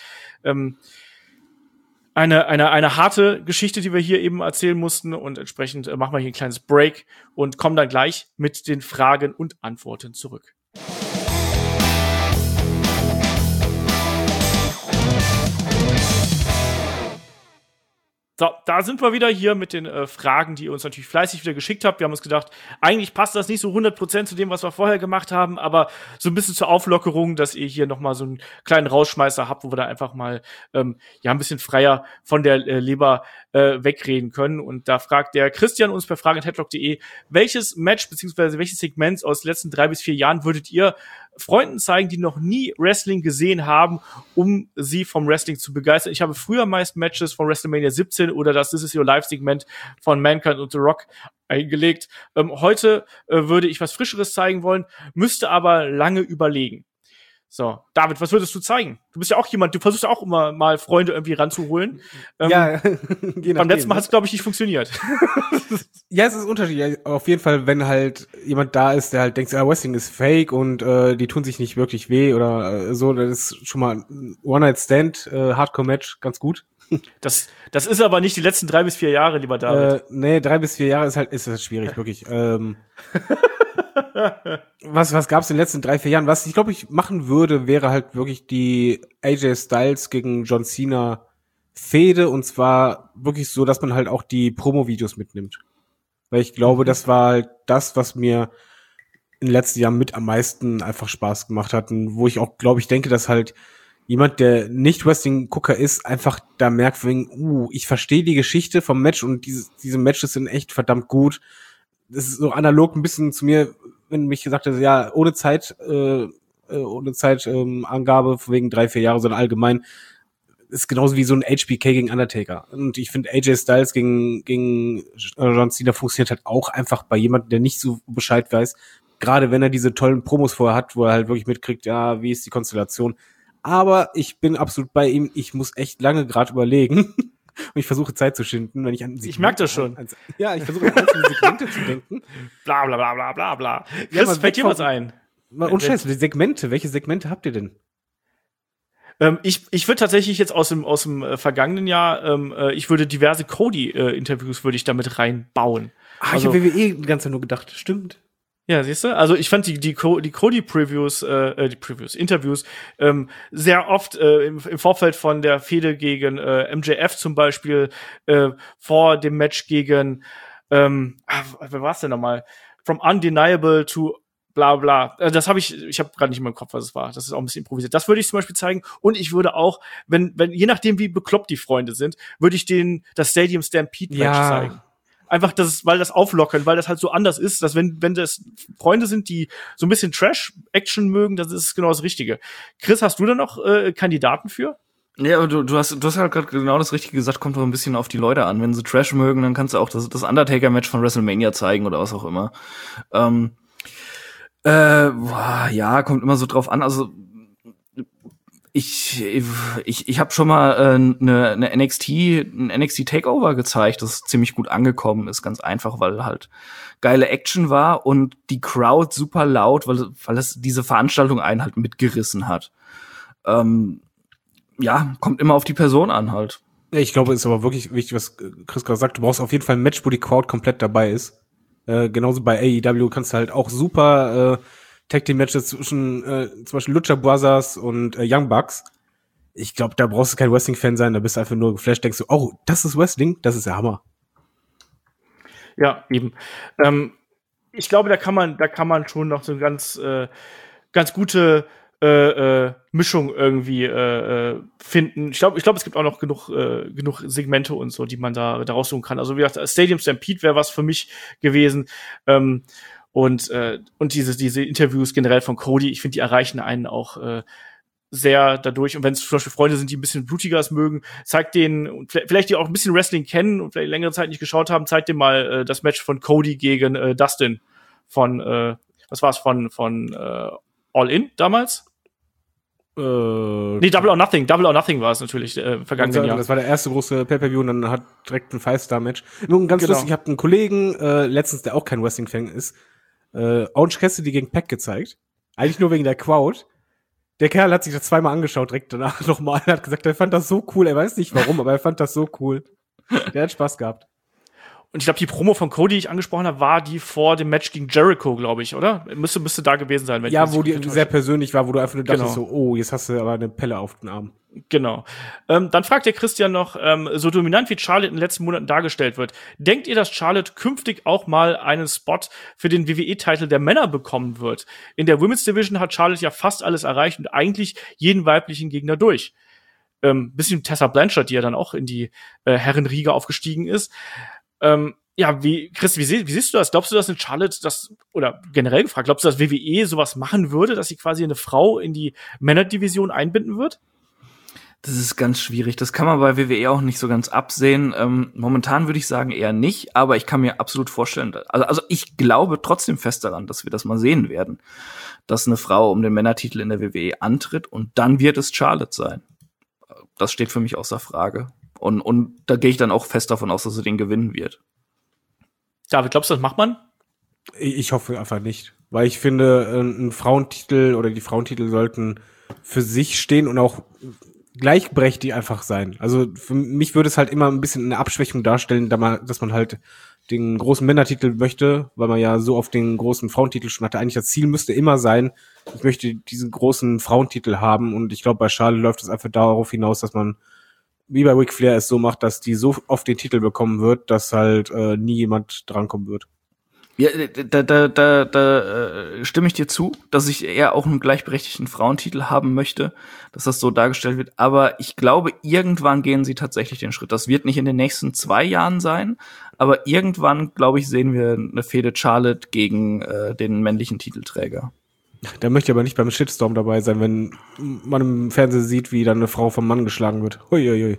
eine harte Geschichte, die wir hier eben erzählen mussten. Und entsprechend machen wir hier ein kleines Break und kommen dann gleich mit den Fragen und Antworten zurück. So, da sind wir wieder hier mit den Fragen, die ihr uns natürlich fleißig wieder geschickt habt. Wir haben uns gedacht, eigentlich passt das nicht so 100% zu dem, was wir vorher gemacht haben, aber so ein bisschen zur Auflockerung, dass ihr hier nochmal so einen kleinen Rausschmeißer habt, wo wir da einfach mal ein bisschen freier von der Leber wegreden können. Und da fragt der Christian uns per fragen@headlock.de, welches Match bzw. welches Segment aus den letzten 3 bis 4 Jahren würdet ihr Freunden zeigen, die noch nie Wrestling gesehen haben, um sie vom Wrestling zu begeistern? Ich habe früher meist Matches von WrestleMania 17 oder das This Is Your Life-Segment von Mankind und The Rock eingelegt. Heute würde ich was Frischeres zeigen wollen, müsste aber lange überlegen. So, David, was würdest du zeigen? Du bist ja auch jemand, du versuchst ja auch immer mal Freunde irgendwie ranzuholen. Ja, beim letzten Mal hat es, glaube ich, nicht funktioniert. Ja, es ist unterschiedlich. Auf jeden Fall, wenn halt jemand da ist, der halt denkt, Wrestling ist fake und die tun sich nicht wirklich weh oder so, das ist schon mal ein One-Night-Stand, Hardcore-Match, ganz gut. Das ist aber nicht die letzten 3 bis 4 Jahre, lieber David. Nee, 3 bis 4 Jahre ist halt schwierig, wirklich. Was gab's in den letzten 3, 4 Jahren? Was ich glaube, ich machen würde, wäre halt wirklich die AJ Styles gegen John Cena Fehde, und zwar wirklich so, dass man halt auch die Promo-Videos mitnimmt. Weil ich glaube, das war halt das, was mir in den letzten Jahren mit am meisten einfach Spaß gemacht hat und wo ich auch, glaube ich, denke, dass halt jemand, der nicht Wrestling-Gucker ist, einfach da merkt, ich verstehe die Geschichte vom Match und diese Matches sind echt verdammt gut. Das ist so analog ein bisschen zu mir, wenn mich gesagt hat, ja, ohne Angabe wegen 3, 4 Jahre, sondern allgemein, ist genauso wie so ein HBK gegen Undertaker. Und ich finde, AJ Styles gegen John Cena funktioniert halt auch einfach bei jemandem, der nicht so Bescheid weiß. Gerade wenn er diese tollen Promos vorher hat, wo er halt wirklich mitkriegt, ja, wie ist die Konstellation. Aber ich bin absolut bei ihm. Ich muss echt lange gerade überlegen. Und ich versuche Zeit zu schinden, wenn ich an Ich merke das schon. Ich versuche an einzelne Segmente zu denken. Bla bla bla bla bla bla. Chris, fällt dir was ein? Und Scheiße, die Segmente. Welche Segmente habt ihr denn? Ich würde tatsächlich jetzt aus dem vergangenen Jahr, ich würde diverse Cody-Interviews würde ich damit reinbauen. Ich habe WWE die ganze Zeit nur gedacht. Stimmt. Ja, siehst du? Also ich fand die Cody-Previews, Interviews, sehr oft im Vorfeld von der Fehde gegen MJF zum Beispiel, vor dem Match gegen, wer war's denn nochmal? From Undeniable to bla bla. Das habe ich habe gerade nicht mehr im Kopf, was es war. Das ist auch ein bisschen improvisiert. Das würde ich zum Beispiel zeigen. Und ich würde auch, wenn je nachdem, wie bekloppt die Freunde sind, würde ich denen das Stadium Stampede Match zeigen. Einfach, weil das auflockern, weil das halt so anders ist, dass wenn das Freunde sind, die so ein bisschen Trash-Action mögen, das ist genau das Richtige. Chris, hast du da noch Kandidaten für? Ja, aber du hast halt gerade genau das Richtige gesagt, kommt doch ein bisschen auf die Leute an. Wenn sie Trash mögen, dann kannst du auch das Undertaker-Match von WrestleMania zeigen oder was auch immer. Ja, kommt immer so drauf an. Also ich habe schon mal ein NXT Takeover gezeigt, das ziemlich gut angekommen ist, ganz einfach, weil halt geile Action war und die Crowd super laut, weil es diese Veranstaltung einen halt mitgerissen hat. Ja, kommt immer auf die Person an halt. Ich glaube, es ist aber wirklich wichtig, was Chris gerade sagt. Du brauchst auf jeden Fall ein Match, wo die Crowd komplett dabei ist. Genauso bei AEW kannst du halt auch super Tag-Team-Matches zwischen zum Beispiel Lucha Brothers und Young Bucks. Ich glaube, da brauchst du kein Wrestling-Fan sein, da bist du einfach nur geflasht, denkst du, oh, das ist Wrestling, das ist der Hammer. Ja, eben. Ich glaube, da kann man schon noch so eine ganz gute Mischung irgendwie finden. Ich glaube, es gibt auch noch genug Segmente und so, die man da raussuchen kann. Also wie gesagt, Stadium Stampede wäre was für mich gewesen. Und diese Interviews generell von Cody, ich finde, die erreichen einen auch sehr dadurch. Und wenn es zum Beispiel Freunde sind, die ein bisschen blutigeres mögen, zeigt denen, und vielleicht die auch ein bisschen Wrestling kennen und vielleicht längere Zeit nicht geschaut haben, zeigt denen mal das Match von Cody gegen Dustin von was war's von All In damals? Nee, Double or Nothing war es natürlich vergangenen Jahr. Das war der erste große Pay-Per-View und dann hat direkt ein Five-Star-Match. Nun ganz lustig, ich habe einen Kollegen letztens, der auch kein Wrestling-Fan ist, Orange Cassidy gegen Pac gezeigt. Eigentlich nur wegen der Crowd. Der Kerl hat sich das zweimal angeschaut, direkt danach nochmal. Er hat gesagt, er fand das so cool. Er weiß nicht warum, aber er fand das so cool. Der hat Spaß gehabt. Und ich glaube, die Promo von Cody, die ich angesprochen habe, war die vor dem Match gegen Jericho, glaube ich, oder? Müsste da gewesen sein. Wenn ja, wo die sehr persönlich war, wo du einfach nur dachtest genau. So, oh, jetzt hast du aber eine Pelle auf den Arm. Genau. Dann fragt der Christian noch, so dominant wie Charlotte in den letzten Monaten dargestellt wird, denkt ihr, dass Charlotte künftig auch mal einen Spot für den WWE-Titel der Männer bekommen wird? In der Women's Division hat Charlotte ja fast alles erreicht und eigentlich jeden weiblichen Gegner durch. Bisschen Tessa Blanchard, die ja dann auch in die Herrenriege aufgestiegen ist. Ja, Chris, wie siehst du das? Glaubst du, dass eine Charlotte oder generell gefragt, glaubst du, dass WWE sowas machen würde, dass sie quasi eine Frau in die Männerdivision einbinden wird? Das ist ganz schwierig. Das kann man bei WWE auch nicht so ganz absehen. Momentan würde ich sagen eher nicht, aber ich kann mir absolut vorstellen, also ich glaube trotzdem fest daran, dass wir das mal sehen werden, dass eine Frau um den Männertitel in der WWE antritt und dann wird es Charlotte sein. Das steht für mich außer Frage. Und da gehe ich dann auch fest davon aus, dass sie den gewinnen wird. David, glaubst du, das macht man? Ich hoffe einfach nicht. Weil ich finde, ein Frauentitel oder die Frauentitel sollten für sich stehen und auch gleichberechtigt einfach sein. Also für mich würde es halt immer ein bisschen eine Abschwächung darstellen, dass man halt den großen Männertitel möchte, weil man ja so auf den großen Frauentitel schon hatte. Eigentlich das Ziel müsste immer sein, ich möchte diesen großen Frauentitel haben, und ich glaube, bei Charlotte läuft es einfach darauf hinaus, dass man wie bei Ric Flair es so macht, dass die so oft den Titel bekommen wird, dass halt nie jemand drankommen wird. Ja, da stimme ich dir zu, dass ich eher auch einen gleichberechtigten Frauentitel haben möchte, dass das so dargestellt wird. Aber ich glaube, irgendwann gehen sie tatsächlich den Schritt. Das wird nicht in den nächsten 2 Jahren sein, aber irgendwann, glaube ich, sehen wir eine Fehde Charlotte gegen den männlichen Titelträger. Da möchte ich aber nicht beim Shitstorm dabei sein, wenn man im Fernsehen sieht, wie dann eine Frau vom Mann geschlagen wird. Huiuiui.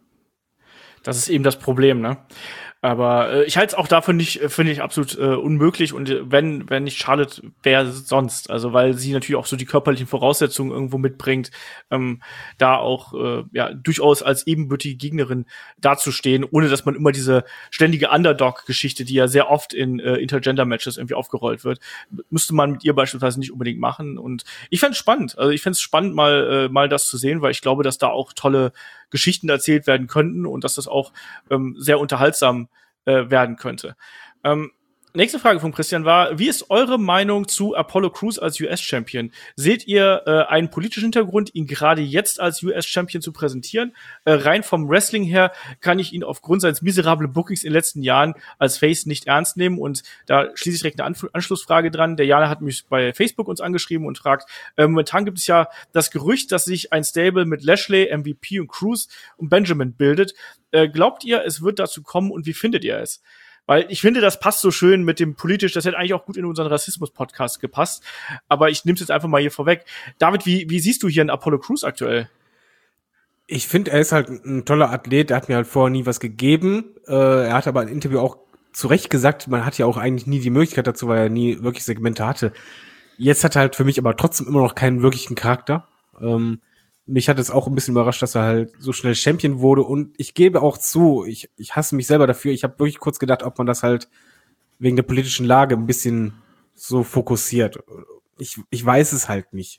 Das ist eben das Problem, ne? Aber ich halte es auch davon nicht, finde ich absolut unmöglich. Und wenn nicht Charlotte, wer sonst? Also weil sie natürlich auch so die körperlichen Voraussetzungen irgendwo mitbringt, da auch durchaus als ebenbürtige Gegnerin dazustehen, ohne dass man immer diese ständige Underdog-Geschichte, die ja sehr oft in Intergender-Matches irgendwie aufgerollt wird, müsste man mit ihr beispielsweise nicht unbedingt machen. Und ich fände es spannend. Also ich fände es spannend, mal das zu sehen, weil ich glaube, dass da auch tolle Geschichten erzählt werden könnten und dass das auch sehr unterhaltsam werden könnte. Nächste Frage von Christian war: Wie ist eure Meinung zu Apollo Crews als US-Champion? Seht ihr einen politischen Hintergrund, ihn gerade jetzt als US-Champion zu präsentieren? Rein vom Wrestling her kann ich ihn aufgrund seines miserablen Bookings in den letzten Jahren als Face nicht ernst nehmen. Und da schließe ich direkt eine Anschlussfrage dran. Der Jana hat mich bei Facebook uns angeschrieben und fragt, momentan gibt es ja das Gerücht, dass sich ein Stable mit Lashley, MVP und Crews und Benjamin bildet. Glaubt ihr, es wird dazu kommen, und wie findet ihr es? Weil ich finde, das passt so schön mit dem politisch, das hätte eigentlich auch gut in unseren Rassismus-Podcast gepasst. Aber ich nehme es jetzt einfach mal hier vorweg. David, wie siehst du hier einen Apollo Crews aktuell? Ich finde, er ist halt ein toller Athlet, er hat mir halt vorher nie was gegeben. Er hat aber im Interview auch zu Recht gesagt, man hat ja auch eigentlich nie die Möglichkeit dazu, weil er nie wirklich Segmente hatte. Jetzt hat er halt für mich aber trotzdem immer noch keinen wirklichen Charakter. Mich hat es auch ein bisschen überrascht, dass er halt so schnell Champion wurde, und ich gebe auch zu, ich hasse mich selber dafür. Ich habe wirklich kurz gedacht, ob man das halt wegen der politischen Lage ein bisschen so fokussiert. Ich weiß es halt nicht.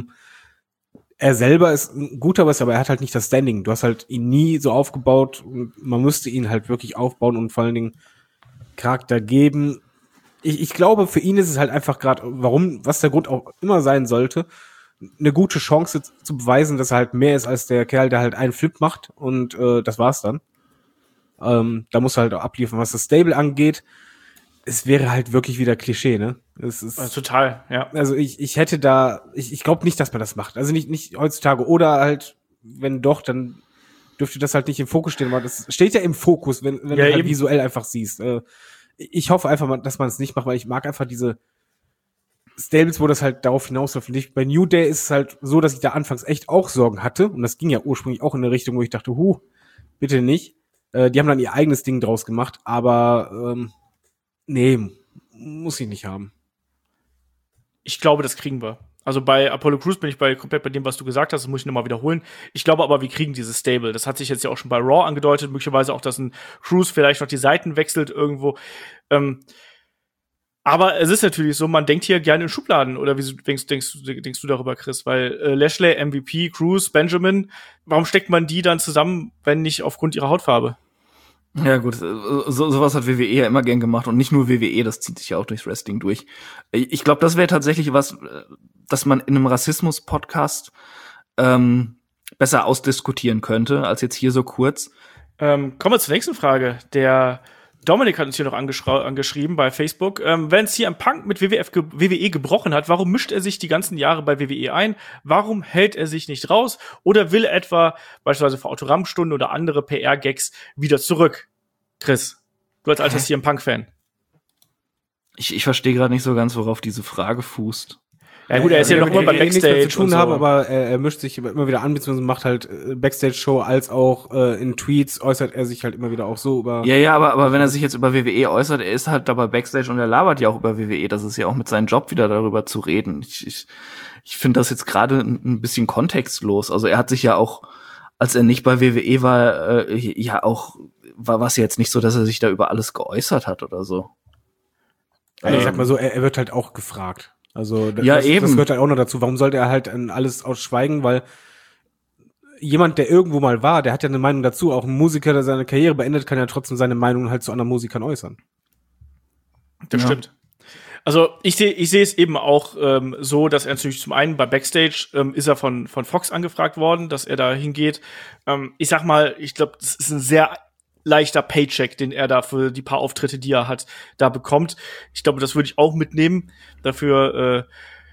Er selber ist ein guter Wrestler, aber er hat halt nicht das Standing. Du hast halt ihn nie so aufgebaut, und man müsste ihn halt wirklich aufbauen und vor allen Dingen Charakter geben. Ich glaube, für ihn ist es halt einfach gerade, was der Grund auch immer sein sollte, eine gute Chance zu beweisen, dass er halt mehr ist als der Kerl, der halt einen Flip macht, und das war's dann. Da muss er halt auch abliefern. Was das Stable angeht, es wäre halt wirklich wieder Klischee, ne? Es ist total, ja. Also ich hätte da, ich glaube nicht, dass man das macht. Also nicht heutzutage, oder halt, wenn doch, dann dürfte das halt nicht im Fokus stehen, weil das steht ja im Fokus, wenn du halt eben visuell einfach siehst. Ich hoffe einfach mal, dass man es nicht macht, weil ich mag einfach diese Stables, wo das halt darauf hinausläuft. Bei New Day ist es halt so, dass ich da anfangs echt auch Sorgen hatte, und das ging ja ursprünglich auch in eine Richtung, wo ich dachte, bitte nicht. Die haben dann ihr eigenes Ding draus gemacht, aber nee, muss ich nicht haben. Ich glaube, das kriegen wir. Also bei Apollo Crews bin ich komplett bei dem, was du gesagt hast, das muss ich nochmal wiederholen. Ich glaube aber, wir kriegen dieses Stable. Das hat sich jetzt ja auch schon bei Raw angedeutet, möglicherweise auch, dass ein Crews vielleicht noch die Seiten wechselt irgendwo. Aber es ist natürlich so, man denkt hier gerne in Schubladen. Oder wie denkst du darüber, Chris? Weil Lashley, MVP, Crews, Benjamin, warum steckt man die dann zusammen, wenn nicht aufgrund ihrer Hautfarbe? Ja gut, sowas hat WWE ja immer gern gemacht, und nicht nur WWE, das zieht sich ja auch durchs Wrestling durch. Ich glaube, das wäre tatsächlich was, das man in einem Rassismus-Podcast besser ausdiskutieren könnte, als jetzt hier so kurz. Kommen wir zur nächsten Frage. Der Dominik hat uns hier noch angeschrieben bei Facebook. Wenn CM Punk mit WWE gebrochen hat, warum mischt er sich die ganzen Jahre bei WWE ein? Warum hält er sich nicht raus? Oder will er etwa beispielsweise für Autogrammstunden oder andere PR-Gags wieder zurück? Chris, du als alter CM Punk-Fan. Ich verstehe gerade nicht so ganz, worauf diese Frage fußt. Ja gut, er ist ja noch immer beim nichts Backstage mehr zu tun und so. haben, aber er mischt sich immer wieder an, beziehungsweise macht halt Backstage-Show als auch in Tweets äußert er sich halt immer wieder auch so über. Ja, aber wenn er sich jetzt über WWE äußert, er ist halt dabei Backstage und er labert ja auch über WWE. Das ist ja auch mit seinem Job wieder darüber zu reden. Ich finde das jetzt gerade ein bisschen kontextlos. Also er hat sich ja auch, als er nicht bei WWE war, war es jetzt nicht so, dass er sich da über alles geäußert hat oder so. Also ich sag mal so, er wird halt auch gefragt. Also das eben. gehört halt auch noch dazu. Warum sollte er halt an alles ausschweigen? Weil jemand, der irgendwo mal war, der hat ja eine Meinung dazu. Auch ein Musiker, der seine Karriere beendet, kann ja trotzdem seine Meinung halt zu anderen Musikern äußern. Das stimmt. Also ich sehe es eben auch so, dass er natürlich zum einen bei Backstage ist er von Fox angefragt worden, dass er da hingeht. Ich sag mal, ich glaube, das ist ein sehr leichter Paycheck, den er da für die paar Auftritte, die er hat, da bekommt. Ich glaube, das würde ich auch mitnehmen. Dafür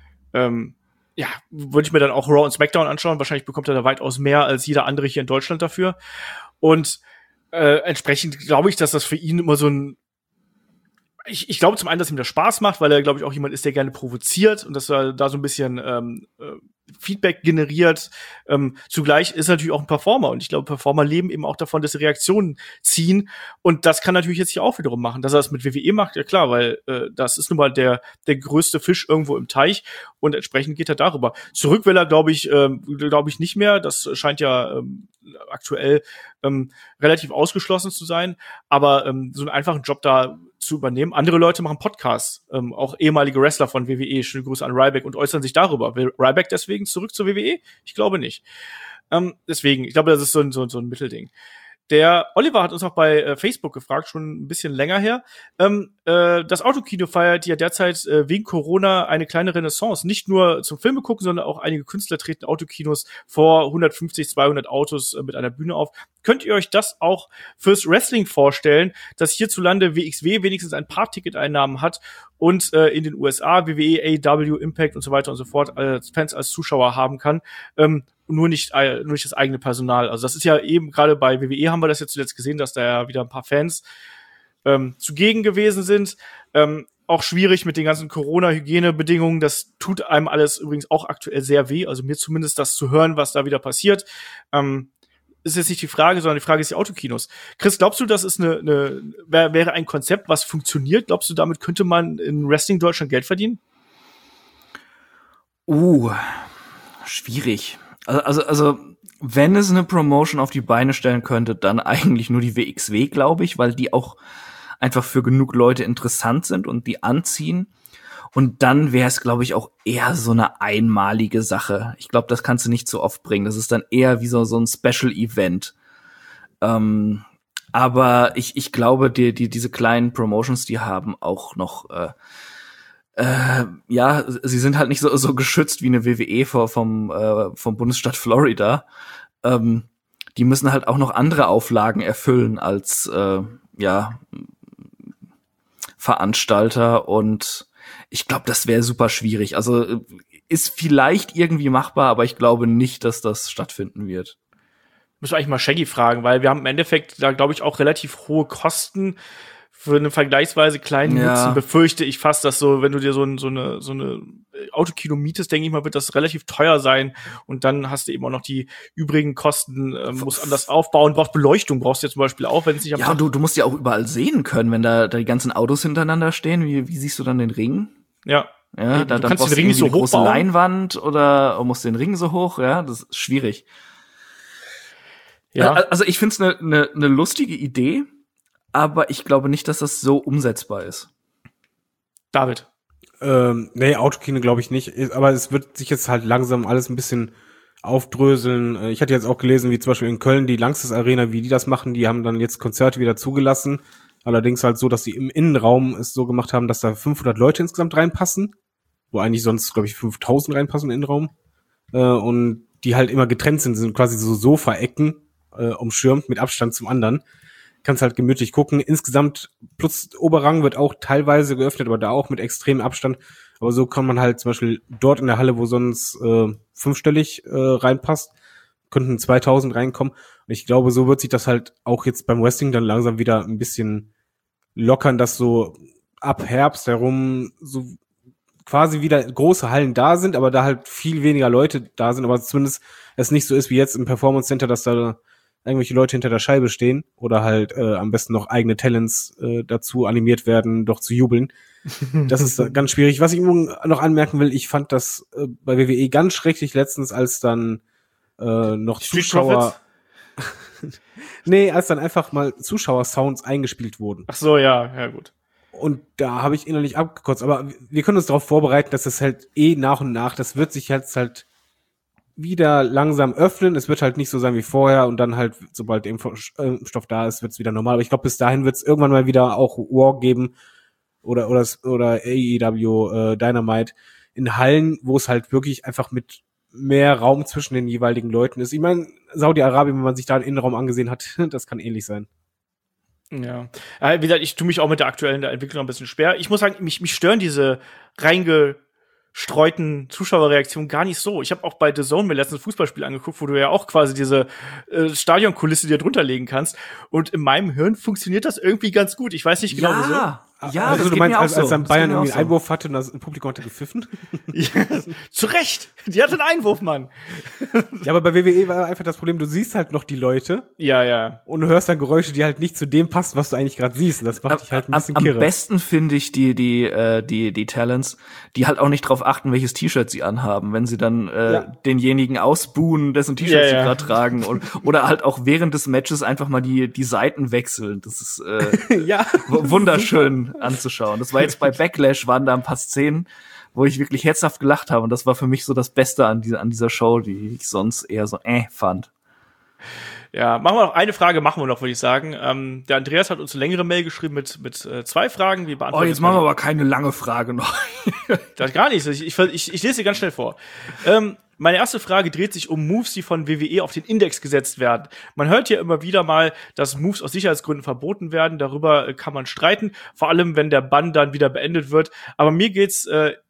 würde ich mir dann auch Raw und SmackDown anschauen. Wahrscheinlich bekommt er da weitaus mehr als jeder andere hier in Deutschland dafür. Und entsprechend glaube ich, dass das für ihn immer so ein ich glaube zum einen, dass ihm das Spaß macht, weil er, glaube ich, auch jemand ist, der gerne provoziert und dass er da so ein bisschen Feedback generiert. Zugleich ist er natürlich auch ein Performer und ich glaube, Performer leben eben auch davon, dass sie Reaktionen ziehen und das kann natürlich jetzt hier auch wiederum machen. Dass er das mit WWE macht, ja klar, weil das ist nun mal der größte Fisch irgendwo im Teich und entsprechend geht er darüber. Zurück will er, glaube ich nicht mehr. Das scheint ja aktuell relativ ausgeschlossen zu sein, aber so einen einfachen Job da zu übernehmen. Andere Leute machen Podcasts, auch ehemalige Wrestler von WWE, schöne Grüße an Ryback, und äußern sich darüber. Will Ryback deswegen zurück zur WWE? Ich glaube nicht. Deswegen, ich glaube, das ist so ein Mittelding. Der Oliver hat uns auch bei Facebook gefragt, schon ein bisschen länger her. Das Autokino feiert ja derzeit wegen Corona eine kleine Renaissance. Nicht nur zum Filme gucken, sondern auch einige Künstler treten Autokinos vor 150, 200 Autos mit einer Bühne auf. Könnt ihr euch das auch fürs Wrestling vorstellen, dass hierzulande WXW wenigstens ein paar Ticketeinnahmen hat und in den USA WWE, AEW, Impact und so weiter und so fort als Fans, als Zuschauer haben kann? Nur nicht das eigene Personal. Also das ist ja eben gerade bei WWE haben wir das jetzt zuletzt gesehen, dass da ja wieder ein paar Fans zugegen gewesen sind. Auch schwierig mit den ganzen Corona-Hygienebedingungen. Das tut einem alles übrigens auch aktuell sehr weh. Also mir zumindest das zu hören, was da wieder passiert. Ist jetzt nicht die Frage, sondern die Frage ist die Autokinos. Chris, glaubst du, das ist wäre ein Konzept, was funktioniert? Glaubst du, damit könnte man in Wrestling Deutschland Geld verdienen? Schwierig. Also, wenn es eine Promotion auf die Beine stellen könnte, dann eigentlich nur die WXW, glaube ich, weil die auch einfach für genug Leute interessant sind und die anziehen. Und dann wäre es, glaube ich, auch eher so eine einmalige Sache. Ich glaube, das kannst du nicht so oft bringen. Das ist dann eher wie so ein Special-Event. Aber ich glaube, diese kleinen Promotions, die haben auch noch sie sind halt nicht so geschützt wie eine WWE vom Bundesstaat Florida. Die müssen halt auch noch andere Auflagen erfüllen als Veranstalter, und ich glaube, das wäre super schwierig. Also ist vielleicht irgendwie machbar, aber ich glaube nicht, dass das stattfinden wird. Müssen wir eigentlich mal Shaggy fragen, weil wir haben im Endeffekt da, glaube ich, auch relativ hohe Kosten für einen vergleichsweise kleinen Nutzen. Befürchte ich fast, dass so, wenn du dir so eine Autokino mietest, denke ich mal, wird das relativ teuer sein. Und dann hast du eben auch noch die übrigen Kosten, musst anders aufbauen, brauchst Beleuchtung, brauchst du ja zum Beispiel auch, wenn es nicht am Ja, du musst ja auch überall sehen können, wenn da die ganzen Autos hintereinander stehen. Wie siehst du dann den Ring? Ja. Ja, dann kannst du den Ring nicht so hoch große bauen. Leinwand oder musst den Ring so hoch, ja, das ist schwierig. Ja. Also ich find's eine lustige Idee, aber ich glaube nicht, dass das so umsetzbar ist. David? Nee, Autokino glaube ich nicht, aber es wird sich jetzt halt langsam alles ein bisschen aufdröseln. Ich hatte jetzt auch gelesen, wie zum Beispiel in Köln die Langsys Arena, wie die das machen, die haben dann jetzt Konzerte wieder zugelassen. Allerdings halt so, dass sie im Innenraum es so gemacht haben, dass da 500 Leute insgesamt reinpassen, wo eigentlich sonst, glaube ich, 5000 reinpassen im Innenraum. Und die halt immer getrennt sind quasi so Sofa-Ecken umschirmt mit Abstand zum anderen. Kannst halt gemütlich gucken. Insgesamt plus Oberrang wird auch teilweise geöffnet, aber da auch mit extremem Abstand. Aber so kann man halt zum Beispiel dort in der Halle, wo sonst 5-stellig reinpasst, könnten 2000 reinkommen. Und ich glaube, so wird sich das halt auch jetzt beim Wrestling dann langsam wieder ein bisschen lockern, dass so ab Herbst herum so quasi wieder große Hallen da sind, aber da halt viel weniger Leute da sind, aber zumindest es nicht so ist wie jetzt im Performance Center, dass da irgendwelche Leute hinter der Scheibe stehen oder halt am besten noch eigene Talents dazu animiert werden, doch zu jubeln. Das ist ganz schwierig. Was ich noch anmerken will, ich fand das bei WWE ganz schrecklich letztens, als dann noch Zuschauer nee, als dann einfach mal Zuschauer-Sounds eingespielt wurden. Ach so, ja, gut. Und da habe ich innerlich abgekotzt. Aber wir können uns darauf vorbereiten, dass das halt nach und nach, das wird sich jetzt halt wieder langsam öffnen. Es wird halt nicht so sein wie vorher und dann halt, sobald der Impfstoff da ist, wird es wieder normal. Aber ich glaube, bis dahin wird es irgendwann mal wieder auch War geben oder AEW Dynamite in Hallen, wo es halt wirklich einfach mit mehr Raum zwischen den jeweiligen Leuten ist. Ich meine, Saudi-Arabien, wenn man sich da den Innenraum angesehen hat, das kann ähnlich sein. Ja. Wie gesagt, ich tue mich auch mit der aktuellen Entwicklung ein bisschen schwer. Ich muss sagen, mich stören diese reingestreuten Zuschauerreaktionen gar nicht so. Ich habe auch bei The Zone mir letztens ein Fußballspiel angeguckt, wo du ja auch quasi diese Stadionkulisse dir drunter legen kannst. Und in meinem Hirn funktioniert das irgendwie ganz gut. Ich weiß nicht genau, wieso. Ja, also das du geht meinst, mir auch als dann so. Bayern irgendwie einen Einwurf hatte und das Publikum hatte gepfiffen? Ja, zu Recht! Die hatte einen Einwurf, Mann. Ja, aber bei WWE war einfach das Problem, du siehst halt noch die Leute. Ja. Und du hörst dann Geräusche, die halt nicht zu dem passen, was du eigentlich gerade siehst. Und das macht dich halt ein bisschen kirre. Am besten finde ich die Talents, die halt auch nicht drauf achten, welches T-Shirt sie anhaben, wenn sie dann denjenigen ausbuhen, dessen T-Shirt sie gerade tragen. Oder halt auch während des Matches einfach mal die Seiten wechseln. Das ist wunderschön anzuschauen. Das war jetzt bei Backlash, waren da ein paar Szenen, wo ich wirklich herzhaft gelacht habe. Und das war für mich so das Beste an dieser Show, die ich sonst eher so fand. Ja, eine Frage machen wir noch, würde ich sagen. Der Andreas hat uns eine längere Mail geschrieben mit 2 Fragen. Wir beantworten jetzt machen wir aber keine lange Frage noch. Das gar nicht. Ich lese sie ganz schnell vor. Meine erste Frage dreht sich um Moves, die von WWE auf den Index gesetzt werden. Man hört ja immer wieder mal, dass Moves aus Sicherheitsgründen verboten werden. Darüber kann man streiten, vor allem wenn der Bann dann wieder beendet wird. Aber mir geht's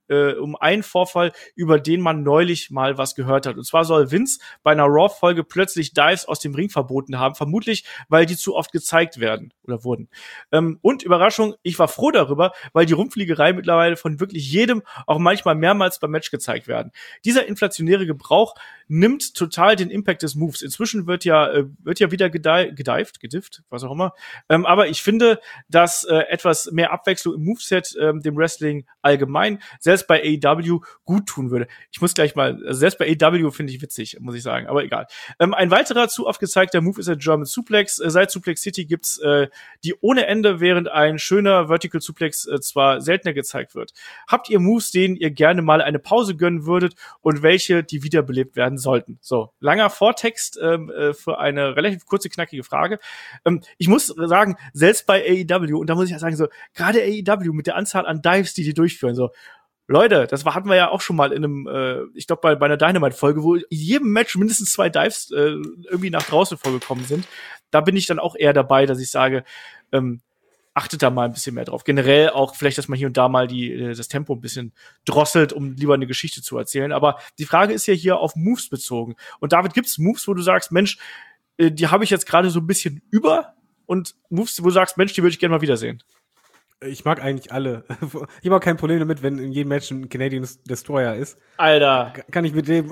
um einen Vorfall, über den man neulich mal was gehört hat. Und zwar soll Vince bei einer Raw-Folge plötzlich Dives aus dem Ring verboten haben, vermutlich, weil die zu oft gezeigt werden oder wurden. Und Überraschung, ich war froh darüber, weil die Rumfliegerei mittlerweile von wirklich jedem, auch manchmal mehrmals beim Match gezeigt werden. Dieser inflationäre Gebrauch nimmt total den Impact des Moves. Inzwischen wird ja wieder gedived, was auch immer. Aber ich finde, dass etwas mehr Abwechslung im Moveset dem Wrestling allgemein, selbst bei AEW, gut tun würde. Ich muss gleich mal, also selbst bei AEW finde ich witzig, muss ich sagen, aber egal. Ein weiterer zu oft gezeigter Move ist der German Suplex. Seit Suplex City gibt's die ohne Ende, während ein schöner Vertical Suplex zwar seltener gezeigt wird. Habt ihr Moves, denen ihr gerne mal eine Pause gönnen würdet und welche, die wiederbelebt werden sollten? So, langer Vortext für eine relativ kurze, knackige Frage. Ich muss sagen, selbst bei AEW, und da muss ich ja sagen, so, gerade AEW mit der Anzahl an Dives, die durchführen, so, Leute, hatten wir ja auch schon mal in einem, ich glaube bei einer Dynamite-Folge, wo in jedem Match mindestens 2 Dives irgendwie nach draußen vorgekommen sind. Da bin ich dann auch eher dabei, dass ich sage, achtet da mal ein bisschen mehr drauf. Generell auch vielleicht, dass man hier und da mal das Tempo ein bisschen drosselt, um lieber eine Geschichte zu erzählen. Aber die Frage ist ja hier auf Moves bezogen. Und David, gibt's Moves, wo du sagst, Mensch, die habe ich jetzt gerade so ein bisschen über, und Moves, wo du sagst, Mensch, die würde ich gerne mal wiedersehen? Ich mag eigentlich alle. Ich habe auch kein Problem damit, wenn in jedem Match ein Canadian Destroyer ist. Alter. Kann ich mit dem,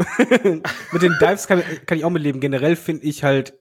mit den Dives kann ich auch mitleben. Generell finde ich halt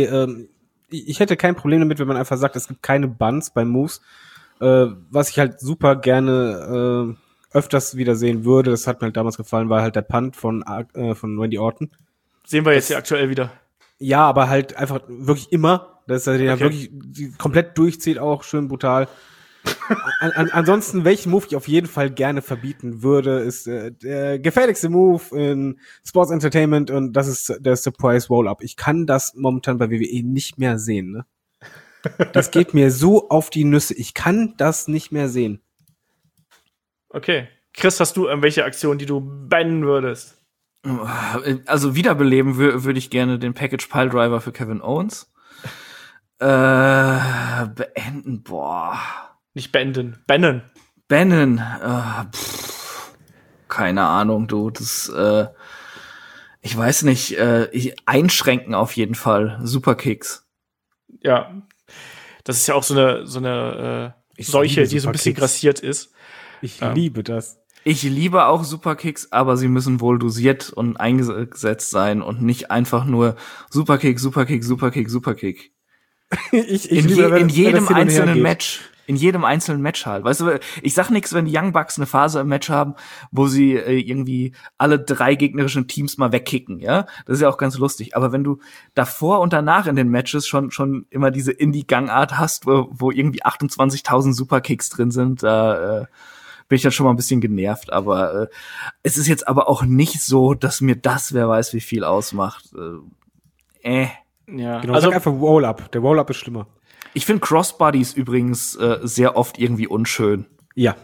ich hätte kein Problem damit, wenn man einfach sagt, es gibt keine Buns bei Moves. Was ich halt super gerne öfters wiedersehen würde, das hat mir halt damals gefallen, war halt der Punt von Randy Orton. Sehen wir jetzt hier aktuell wieder. Ja, aber halt einfach wirklich immer, dass er den ja wirklich komplett durchzieht, auch schön brutal. Ansonsten, welchen Move ich auf jeden Fall gerne verbieten würde, ist der gefährlichste Move in Sports Entertainment, und das ist der Surprise Roll-Up. Ich kann das momentan bei WWE nicht mehr sehen, ne? Das geht mir so auf die Nüsse. Ich kann das nicht mehr sehen. Okay. Chris, hast du irgendwelche Aktionen, die du bannen würdest? Also wiederbeleben würde ich gerne den Package Piledriver für Kevin Owens. Beenden, boah. Nicht beenden, bannen. Bannen, keine Ahnung, du, das, ich weiß nicht, einschränken auf jeden Fall, Superkicks. Ja, das ist ja auch so eine Seuche, die so ein bisschen grassiert ist. Ich liebe das. Ich liebe auch Superkicks, aber sie müssen wohl dosiert und eingesetzt sein und nicht einfach nur Superkick, Superkick, Superkick, Superkick. In jedem einzelnen Match halt. Weißt du, ich sag nichts, wenn die Young Bucks eine Phase im Match haben, wo sie irgendwie alle 3 gegnerischen Teams mal wegkicken, ja? Das ist ja auch ganz lustig. Aber wenn du davor und danach in den Matches schon immer diese Indie-Gangart hast, wo irgendwie 28.000 Superkicks drin sind, da bin ich dann schon mal ein bisschen genervt. Aber es ist jetzt aber auch nicht so, dass mir das, wer weiß wie viel ausmacht. Ja. Genau, also sag einfach Roll-Up. Der Roll-Up ist schlimmer. Ich finde Crossbodies übrigens sehr oft irgendwie unschön. Ja.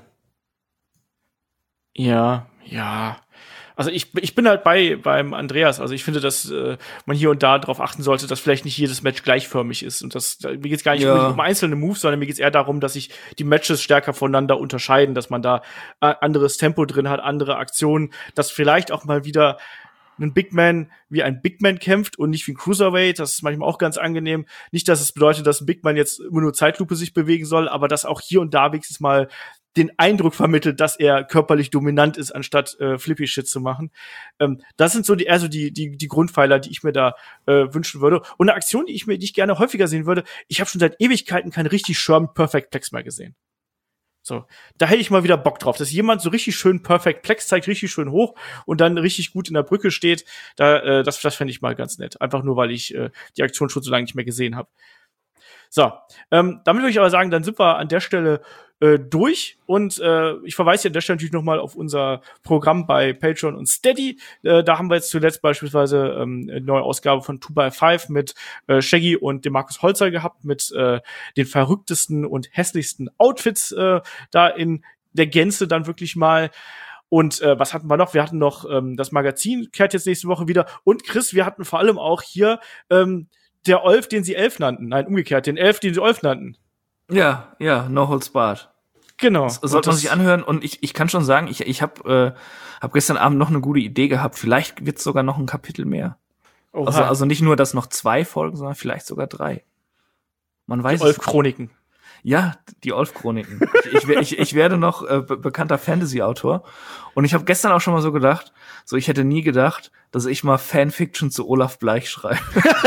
Ja. Also ich bin halt beim Andreas. Also ich finde, dass man hier und da darauf achten sollte, dass vielleicht nicht jedes Match gleichförmig ist. Und mir geht's gar nicht um einzelne Moves, sondern mir geht's eher darum, dass sich die Matches stärker voneinander unterscheiden, dass man da anderes Tempo drin hat, andere Aktionen, dass vielleicht auch mal wieder ein Big Man wie ein Big Man kämpft und nicht wie ein Cruiserweight. Das ist manchmal auch ganz angenehm. Nicht, dass es bedeutet, dass ein Big Man jetzt immer nur Zeitlupe sich bewegen soll, aber dass auch hier und da wenigstens mal den Eindruck vermittelt, dass er körperlich dominant ist, anstatt Flippy Shit zu machen. Das sind so die Grundpfeiler, die ich mir da wünschen würde. Und eine Aktion, die ich gerne häufiger sehen würde, ich habe schon seit Ewigkeiten keinen richtig Sherman Perfect Plex mehr gesehen. So, da hätte ich mal wieder Bock drauf, dass jemand so richtig schön Perfect Plex zeigt, richtig schön hoch und dann richtig gut in der Brücke steht. Das fände ich mal ganz nett. Einfach nur, weil ich die Aktion schon so lange nicht mehr gesehen habe. So, damit würde ich aber sagen, dann sind wir an der Stelle durch und ich verweise an der Stelle natürlich nochmal auf unser Programm bei Patreon und Steady. Da haben wir jetzt zuletzt beispielsweise eine neue Ausgabe von 2x5 mit Shaggy und dem Markus Holzer gehabt, mit den verrücktesten und hässlichsten Outfits da in der Gänze dann wirklich mal. Und was hatten wir noch? Wir hatten noch das Magazin, kehrt jetzt nächste Woche wieder. Und Chris, wir hatten vor allem auch hier der Olf, den sie Elf nannten. Nein, umgekehrt, den Elf, den sie Olf nannten. Ja, No Holds Barred. Genau. Das sollte man sich anhören. Und ich kann schon sagen, ich hab gestern Abend noch eine gute Idee gehabt. Vielleicht wird's sogar noch ein Kapitel mehr. Also nicht nur, dass noch 2 Folgen, sondern vielleicht sogar 3. Man weiß die Olf-Chroniken. Ja, die Olf-Chroniken. Ich werde noch bekannter Fantasy-Autor. Und ich habe gestern auch schon mal so gedacht, ich hätte nie gedacht, dass ich mal Fanfiction zu Olaf Bleich schreibe.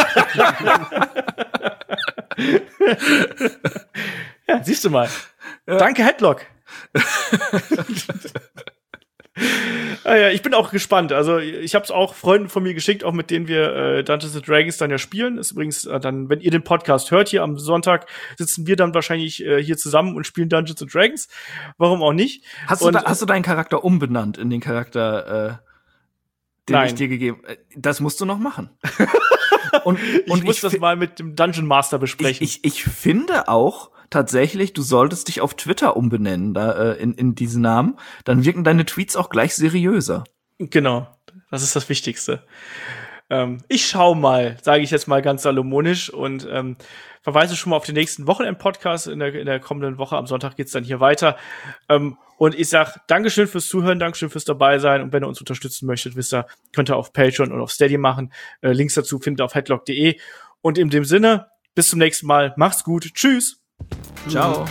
Ja, siehst du mal. Ja. Danke, Headlock. Ja, ich bin auch gespannt. Also ich habe es auch Freunden von mir geschickt, auch mit denen wir Dungeons & Dragons dann ja spielen. Ist übrigens dann, wenn ihr den Podcast hört, hier am Sonntag sitzen wir dann wahrscheinlich hier zusammen und spielen Dungeons & Dragons. Warum auch nicht? Hast du deinen Charakter umbenannt in den Charakter, den Nein. ich dir gegeben? Das musst du noch machen. Ich muss das mal mit dem Dungeon Master besprechen. Ich finde auch tatsächlich, du solltest dich auf Twitter umbenennen, da in diesen Namen. Dann wirken deine Tweets auch gleich seriöser. Genau, das ist das Wichtigste. Ich schau mal, sage ich jetzt mal ganz salomonisch und verweise schon mal auf den nächsten Wochenend-Podcast. In der kommenden Woche am Sonntag geht's dann hier weiter. Und ich sag Dankeschön fürs Zuhören, Dankeschön fürs dabei sein. Und wenn ihr uns unterstützen möchtet, wisst ihr, könnt ihr auf Patreon und auf Steady machen. Links dazu findet ihr auf headlock.de. Und in dem Sinne, bis zum nächsten Mal. Macht's gut. Tschüss. Ciao.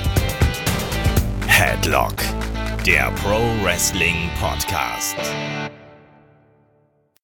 Headlock, der Pro Wrestling Podcast.